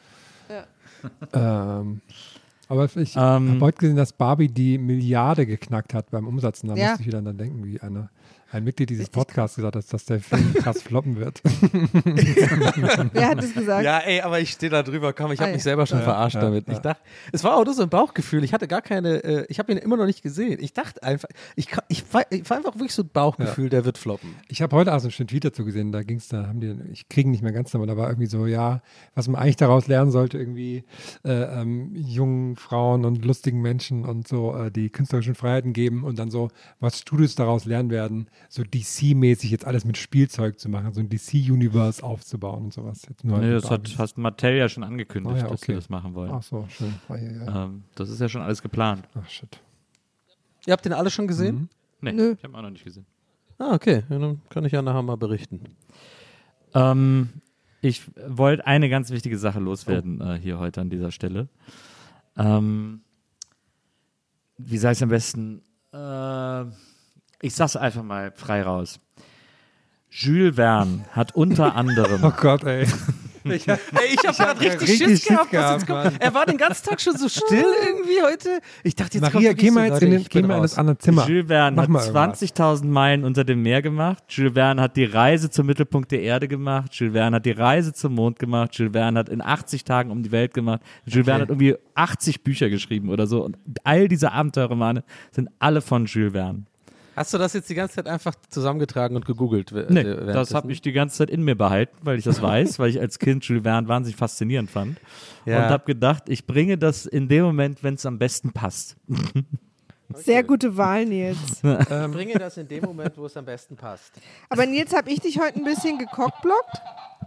Ja. Ähm, aber ich Ähm. habe heute gesehen, dass Barbie die Milliarde geknackt hat beim Umsatz. Und da Ja. musste ich wieder dann denken, wie eine, ein Mitglied dieses Richtig. Podcasts gesagt hat, dass der Film krass floppen wird. Wer hat es gesagt? Ja, ey, aber ich stehe da drüber, komm, ich habe Ah, mich ja. selber schon Ja, verarscht ja, damit. ja. Ich dachte, es war auch nur so ein Bauchgefühl. Ich hatte gar keine, äh, ich habe ihn immer noch nicht gesehen. Ich dachte einfach, ich, ka- ich, war, ich war einfach wirklich so ein Bauchgefühl, der wird floppen. Ich habe heute auch so einen schönen Tweet dazu gesehen, da ging es, da haben die, ich kriege ihn nicht mehr ganz, aber da war irgendwie so, ja, was man eigentlich daraus lernen sollte, irgendwie äh, ähm, jungen Frauen und lustigen Menschen und so äh, die künstlerischen Freiheiten geben und dann so, was Studios daraus lernen werden, so D C-mäßig jetzt alles mit Spielzeug zu machen, so ein D C-Universe aufzubauen und sowas. Jetzt nur halt Nee, mit das hat, Barbies. hat Mattel ja schon angekündigt, Ah ja, dass okay. sie das machen wollen. Ach so, schön. Ah, ja, ja. Ähm, das ist ja schon alles geplant. Ach, shit. Ihr habt den alle schon gesehen? Mhm. Nee, Nö. ich habe auch noch nicht gesehen. Ah, okay. Ja, dann kann ich ja nachher mal berichten. Ähm, ich wollte eine ganz wichtige Sache loswerden äh, hier heute an dieser Stelle. Ähm, wie sage ich es am besten? Äh, ich sag's einfach mal frei raus. Jules Verne hat unter anderem Oh Gott, ey. Ich, Ey, ich habe gerade richtig, richtig Schiss Schiss gehabt. gehabt, was jetzt kommt. Mann. Er war den ganzen Tag schon so still irgendwie heute. Ich dachte, jetzt Maria, kommt geh mal wirklich jetzt so, in, den, Leute, ich geh bin mal in das raus. andere Zimmer. Jules Verne Mach hat mal irgendwas. zwanzigtausend Meilen unter dem Meer gemacht. Jules Verne hat die Reise zum Mittelpunkt der Erde gemacht. Jules Verne hat die Reise zum Mond gemacht. Jules Verne hat in achtzig Tagen um die Welt gemacht. Jules Verne hat irgendwie achtzig Bücher geschrieben oder so. Und all diese Abenteuerromane sind alle von Jules Verne. Hast du das jetzt die ganze Zeit einfach zusammengetragen und gegoogelt? w- Nee, äh, das währenddessen? habe ich die ganze Zeit in mir behalten, weil ich das weiß, weil ich als Kind Jules Verne wahnsinnig faszinierend fand. Ja. Und habe gedacht, ich bringe das in dem Moment, wenn es am besten passt. Sehr gute Wahl, Nils. Ich bringe das in dem Moment, wo es am besten passt. Aber Nils, habe ich dich heute ein bisschen gekockblockt?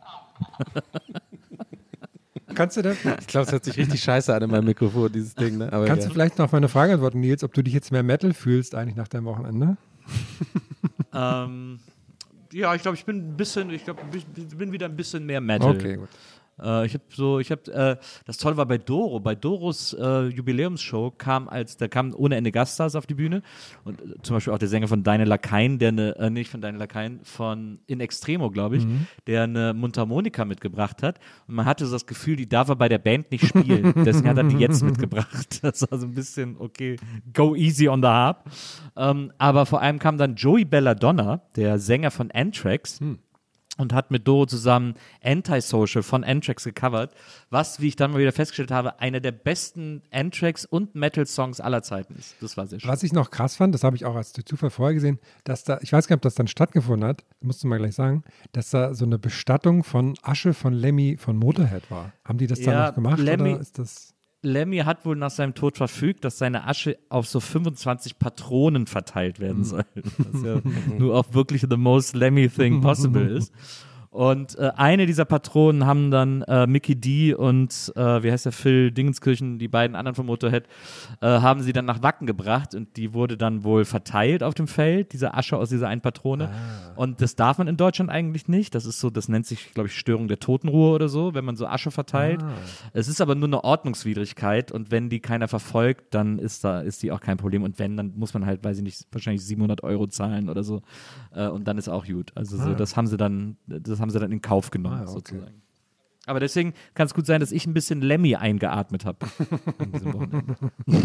Kannst du das? Ich glaube, es hört sich richtig scheiße an in meinem Mikrofon, dieses Ding. Ne? Aber Kannst ja. du vielleicht noch auf meine Frage antworten, Nils, ob du dich jetzt mehr Metal fühlst eigentlich nach deinem Wochenende? ähm, ja, ich glaube, ich bin ein bisschen, ich glaube, ich bin wieder ein bisschen mehr Metal. Okay, gut. Äh, ich habe so, ich habe, äh, das Tolle war bei Doro, bei Doros äh, Jubiläumsshow kam als, da kamen ohne Ende Gaststars auf die Bühne und äh, zum Beispiel auch der Sänger von Deine Lakaien, der eine, äh, nicht von Deine Lakaien, von In Extremo, glaube ich, Mhm. der eine Mundharmonika mitgebracht hat und man hatte so das Gefühl, die darf er bei der Band nicht spielen, deswegen hat er die jetzt mitgebracht. Das war so ein bisschen, okay, go easy on the harp. Ähm, aber vor allem kam dann Joey Belladonna, der Sänger von Anthrax, und hat mit Doro zusammen Antisocial von Anthrax gecovert, was, wie ich dann mal wieder festgestellt habe, einer der besten Anthrax- und Metal-Songs aller Zeiten ist. Das war sehr schön. Was ich noch krass fand, das habe ich auch als durch Zufall vorher gesehen, dass da, ich weiß gar nicht, ob das dann stattgefunden hat, musst du mal gleich sagen, dass da so eine Bestattung von Asche von Lemmy von Motorhead war. Haben die das dann Ja, noch gemacht Lemmy- oder ist das... Lemmy hat wohl nach seinem Tod verfügt, dass seine Asche auf so fünfundzwanzig Patronen verteilt werden soll. Was ja nur auch wirklich the most Lemmy thing possible ist. Und äh, eine dieser Patronen haben dann äh, Mickey D und äh, wie heißt der, Phil Dingenskirchen, die beiden anderen vom Motorhead, äh, haben sie dann nach Wacken gebracht und die wurde dann wohl verteilt auf dem Feld, diese Asche aus dieser einen Patrone. Ah. Und das darf man in Deutschland eigentlich nicht. Das ist so, das nennt sich, glaube ich, Störung der Totenruhe oder so, wenn man so Asche verteilt. Ah. Es ist aber nur eine Ordnungswidrigkeit und wenn die keiner verfolgt, dann ist da ist die auch kein Problem und wenn, dann muss man halt, weiß ich nicht, wahrscheinlich siebenhundert Euro zahlen oder so äh, und dann ist auch gut. Also so, Ah. das haben sie dann, das haben sie dann in Kauf genommen Ah, okay. sozusagen. Aber deswegen kann es gut sein, dass ich ein bisschen Lemmy eingeatmet habe. an diesem Wochenende.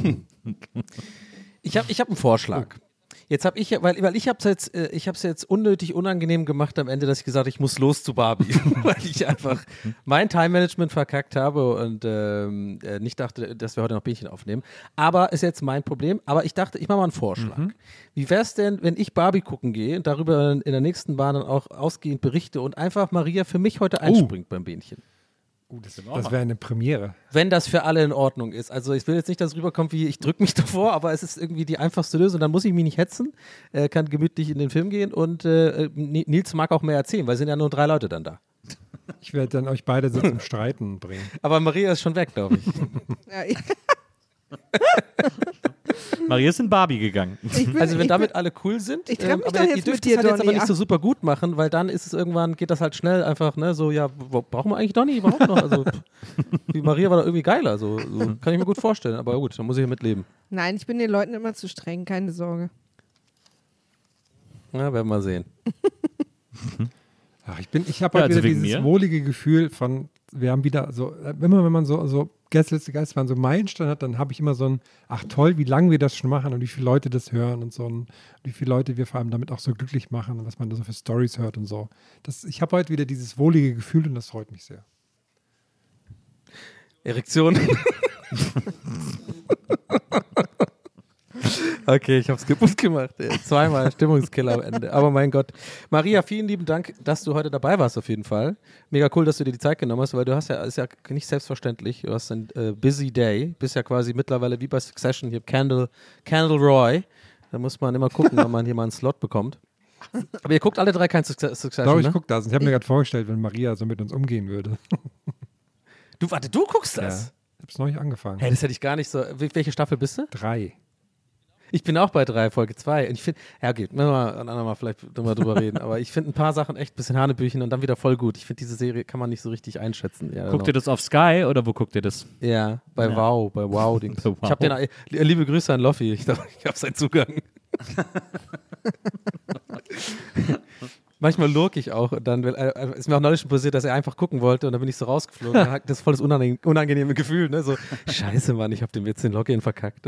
Ich habe ich hab einen Vorschlag. Jetzt habe ich, ja- weil, weil ich habe es jetzt, äh, ich habe es jetzt unnötig unangenehm gemacht am Ende, dass ich gesagt habe, ich muss los zu Barbie, weil ich einfach mein Time-Management verkackt habe und ähm, äh, nicht dachte, dass wir heute noch Bähnchen aufnehmen. Aber ist jetzt mein Problem. Aber ich dachte, ich mache mal einen Vorschlag. Wie wäre es denn, wenn ich Barbie gucken gehe und darüber in der nächsten Bahn dann auch ausgehend berichte und einfach Maria für mich heute einspringt beim Bähnchen? Das wäre eine Premiere. Wenn das für alle in Ordnung ist. Also ich will jetzt nicht, dass es rüberkommt wie, ich drücke mich davor, aber es ist irgendwie die einfachste Lösung. Dann muss ich mich nicht hetzen, äh, kann gemütlich in den Film gehen und äh, Nils mag auch mehr erzählen, weil es sind ja nur drei Leute dann da. Ich werde dann euch beide so zum Streiten bringen. Aber Maria ist schon weg, glaube ich. Ja, ich, Maria ist in Barbie gegangen. ich bin, Also wenn ich damit alle cool sind, ich treffe mich aber doch ihr jetzt dürft mit es dir, halt jetzt aber Donny. nicht so super gut machen, weil dann ist es irgendwann, geht das halt schnell einfach, ne, so, ja, wo- brauchen wir eigentlich Donny überhaupt noch? Also pff, die Maria war doch irgendwie geiler, so, so kann ich mir gut vorstellen, aber gut, da muss ich ja mitleben. Nein, ich bin den Leuten immer zu streng, keine Sorge. Ja, werden wir mal sehen. Ach, ich bin, ich habe Ja, halt also wieder wegen dieses mir. wohlige Gefühl von, wir haben wieder so, immer wenn man so, so Gästeliste Geisterbahn so Meilenstein hat, dann habe ich immer so ein, ach toll, wie lange wir das schon machen und wie viele Leute das hören und so und wie viele Leute wir vor allem damit auch so glücklich machen und was man da so für Stories hört und so. Das, ich habe heute wieder dieses wohlige Gefühl und das freut mich sehr. Erektion. Okay, ich habe es gewusst gemacht. Ey. Zweimal Stimmungskiller am Ende. Aber mein Gott. Maria, vielen lieben Dank, dass du heute dabei warst auf jeden Fall. Mega cool, dass du dir die Zeit genommen hast, weil du hast ja, ist ja nicht selbstverständlich, du hast einen äh, busy day, bist ja quasi mittlerweile wie bei Succession, hier Candle, Candle Roy. Da muss man immer gucken, wenn man hier mal einen Slot bekommt. Aber ihr guckt alle drei kein Succe- Succession, Doch, ich ne? gucke das. Ich habe mir gerade vorgestellt, wenn Maria so mit uns umgehen würde. Du, warte, du guckst Ja. das? Ich habe es neulich angefangen. Hey, das hätte ich gar nicht so. Wel- Welche Staffel bist du? Drei. Ich bin auch bei drei, Folge zwei. Und ich finde, ja, geht, müssen wir ein andermal vielleicht drüber, drüber reden. Aber ich finde ein paar Sachen echt ein bisschen Hanebüchen und dann wieder voll gut. Ich finde, diese Serie kann man nicht so richtig einschätzen. Ja, Guckt ihr das auf Sky oder wo guckt ihr das? Ja, bei Ja. Wow, bei Wow-Dings. Bei Wow. Ich habe den, äh, liebe Grüße an Loffi. Ich, glaub, ich habe seinen Zugang. Manchmal lurke ich auch und dann äh, ist mir auch neulich schon passiert, dass er einfach gucken wollte und dann bin ich so rausgeflogen. Dann hat das voll das unangenehm, unangenehme Gefühl, ne? So, scheiße, Mann, ich habe dem jetzt den Login verkackt.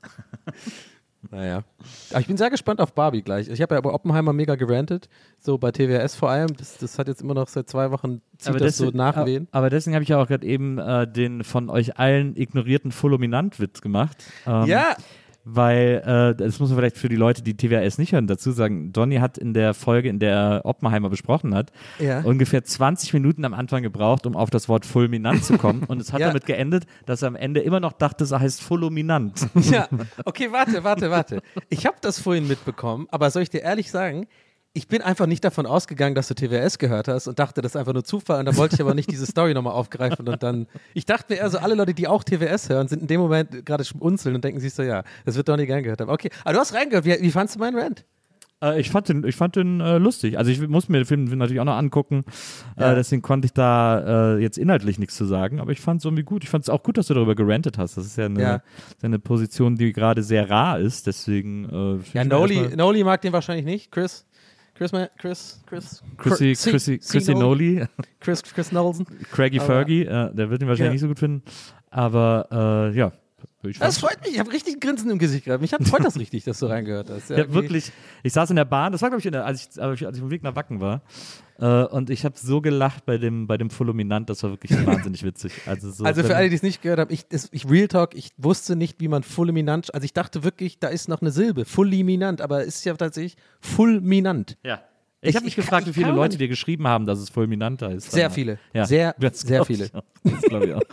Naja. Aber ich bin sehr gespannt auf Barbie gleich. Ich habe ja bei Oppenheimer mega gerantet, so bei T W S vor allem. Das, das hat jetzt immer noch seit zwei Wochen, zieht aber das deswegen, so nachwehen. Aber deswegen habe ich ja auch gerade eben äh, den von euch allen ignorierten Fulminant-Witz gemacht. Ähm, Ja! Weil, äh, das muss man vielleicht für die Leute, die T W S nicht hören, dazu sagen, Donny hat in der Folge, in der Oppenheimer besprochen hat, Ja. ungefähr zwanzig Minuten am Anfang gebraucht, um auf das Wort fulminant zu kommen. Und es hat Ja. damit geendet, dass er am Ende immer noch dachte, es heißt fulminant. Ja, okay, warte, warte, warte. Ich habe das vorhin mitbekommen, aber soll ich dir ehrlich sagen, ich bin einfach nicht davon ausgegangen, dass du T W S gehört hast und dachte, das ist einfach nur Zufall und dann wollte ich aber nicht diese Story nochmal aufgreifen und dann, ich dachte mir eher so, alle Leute, die auch T W S hören, sind in dem Moment gerade schmunzeln und denken sich so, ja, das wird doch nicht gern gehört haben. Okay, aber du hast reingehört, wie, wie fandst du meinen Rant? Äh, ich fand den, ich fand den äh, lustig. Also ich muss mir den Film natürlich auch noch angucken, Ja. äh, deswegen konnte ich da äh, jetzt inhaltlich nichts zu sagen, aber ich fand es irgendwie gut. Ich fand es auch gut, dass du darüber gerantet hast. Das ist ja eine, Ja. ist ja eine Position, die gerade sehr rar ist, deswegen äh, find Ja, ich Noli, erstmal- Noli mag den wahrscheinlich nicht. Chris, Chris, Ma- Chris, Chris, Chrissy, C- Chrissy, C- Chrissy Noli. Noli, Chris, Chris Nolson. Craigie Aber- Fergie, äh, der wird ihn wahrscheinlich Ja. nicht so gut finden, aber äh, ja. Ich Das fand- freut mich, ich habe richtig ein Grinsen im Gesicht gehabt. Mich hat, freut das richtig, dass du reingehört hast. Ja, irgendwie- wirklich. Ich saß in der Bahn, das war, glaube ich, in der, als, ich, als ich auf dem Weg nach Wacken war. Äh, und ich habe so gelacht bei dem, bei dem Fulminant, das war wirklich wahnsinnig witzig. Also, so, Also für wenn- alle, die es nicht gehört haben, ich, das, ich Real Talk, ich wusste nicht, wie man fulminant, also ich dachte wirklich, da ist noch eine Silbe, fulminant, aber es ist ja tatsächlich fulminant. Ja. Ich, Ich- habe mich ich kann- gefragt, wie ich viele kann Leute nicht. dir geschrieben haben, dass es fulminant heißt. Sehr Dann- viele, Ja. sehr, Das sehr glaub viele. ich auch. Das glaube ich auch.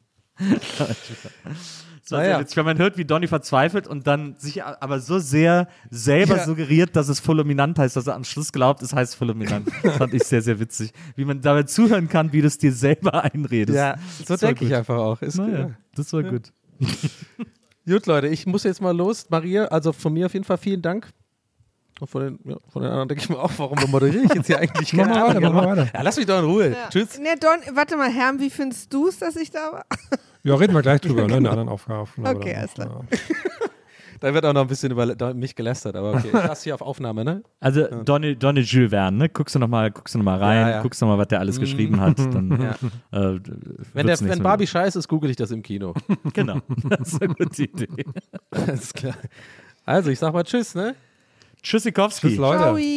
Das war Ah, sehr ja. witzig, weil man hört, wie Donny verzweifelt und dann sich a- aber so sehr selber Ja. suggeriert, dass es fulminant heißt, dass er am Schluss glaubt, es heißt fulminant. Das fand ich sehr, sehr witzig. Wie man dabei zuhören kann, wie du es dir selber einredest. Ja, so Das war denke ich gut. einfach auch. Ist Naja, gut. das war gut. Gut, Leute, ich muss jetzt mal los. Maria, also von mir auf jeden Fall vielen Dank. Und von den, ja, von den anderen denke ich mir auch, warum moderiere ich jetzt hier eigentlich? Mach mal Keine weiter, Ahnung. mach mal weiter. Ja, lass mich doch in Ruhe. Ja. Tschüss. Ne, Don, warte mal, Herm, wie findest du es, dass ich da war? Ja, reden wir gleich drüber, ne? In der anderen Aufgabe. Okay, alles klar. Da wird auch noch ein bisschen über da- mich gelästert, aber okay. Ich lasse hier auf Aufnahme, ne? Also Donny, Donny Jules Verne, ne? Guckst du nochmal noch mal rein, Ja, ja. guckst du noch mal, was der alles geschrieben hat. Dann, Ja. äh, Wenn, wird's der, nichts wenn mehr. Barbie scheiße ist, google ich das im Kino. Genau, das ist eine gute Idee. Alles klar. Also, ich sag mal Tschüss, ne? Tschüssikowski. Tschüss, Leute. Ciao.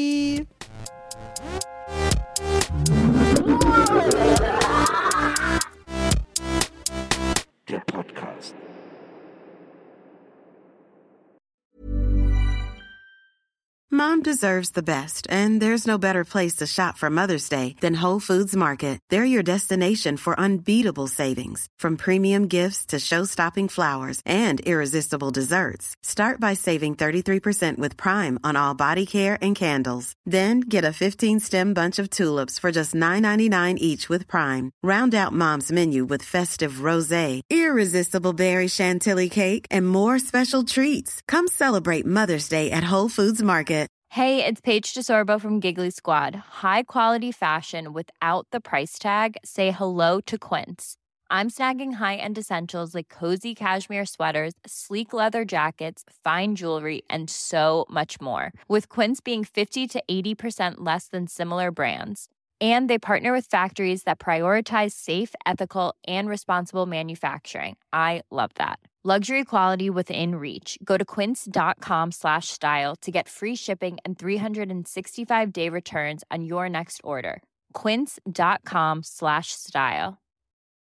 Der Podcast. Mom deserves the best, and there's no better place to shop for Mother's Day than Whole Foods Market. They're your destination for unbeatable savings, from premium gifts to show-stopping flowers and irresistible desserts. Start by saving thirty-three percent with Prime on all body care and candles. Then get a fifteen-stem bunch of tulips for just nine ninety-nine each with Prime. Round out Mom's menu with festive rosé, irresistible berry chantilly cake, and more special treats. Come celebrate Mother's Day at Whole Foods Market. Hey, it's Paige DeSorbo from Giggly Squad. High quality fashion without the price tag. Say hello to Quince. I'm snagging high-end essentials like cozy cashmere sweaters, sleek leather jackets, fine jewelry, and so much more. With Quince being fifty to eighty percent less than similar brands. And they partner with factories that prioritize safe, ethical, and responsible manufacturing. I love that. Luxury quality within reach. Go to quince.com slash style to get free shipping and three sixty-five day returns on your next order. Quince.com slash style.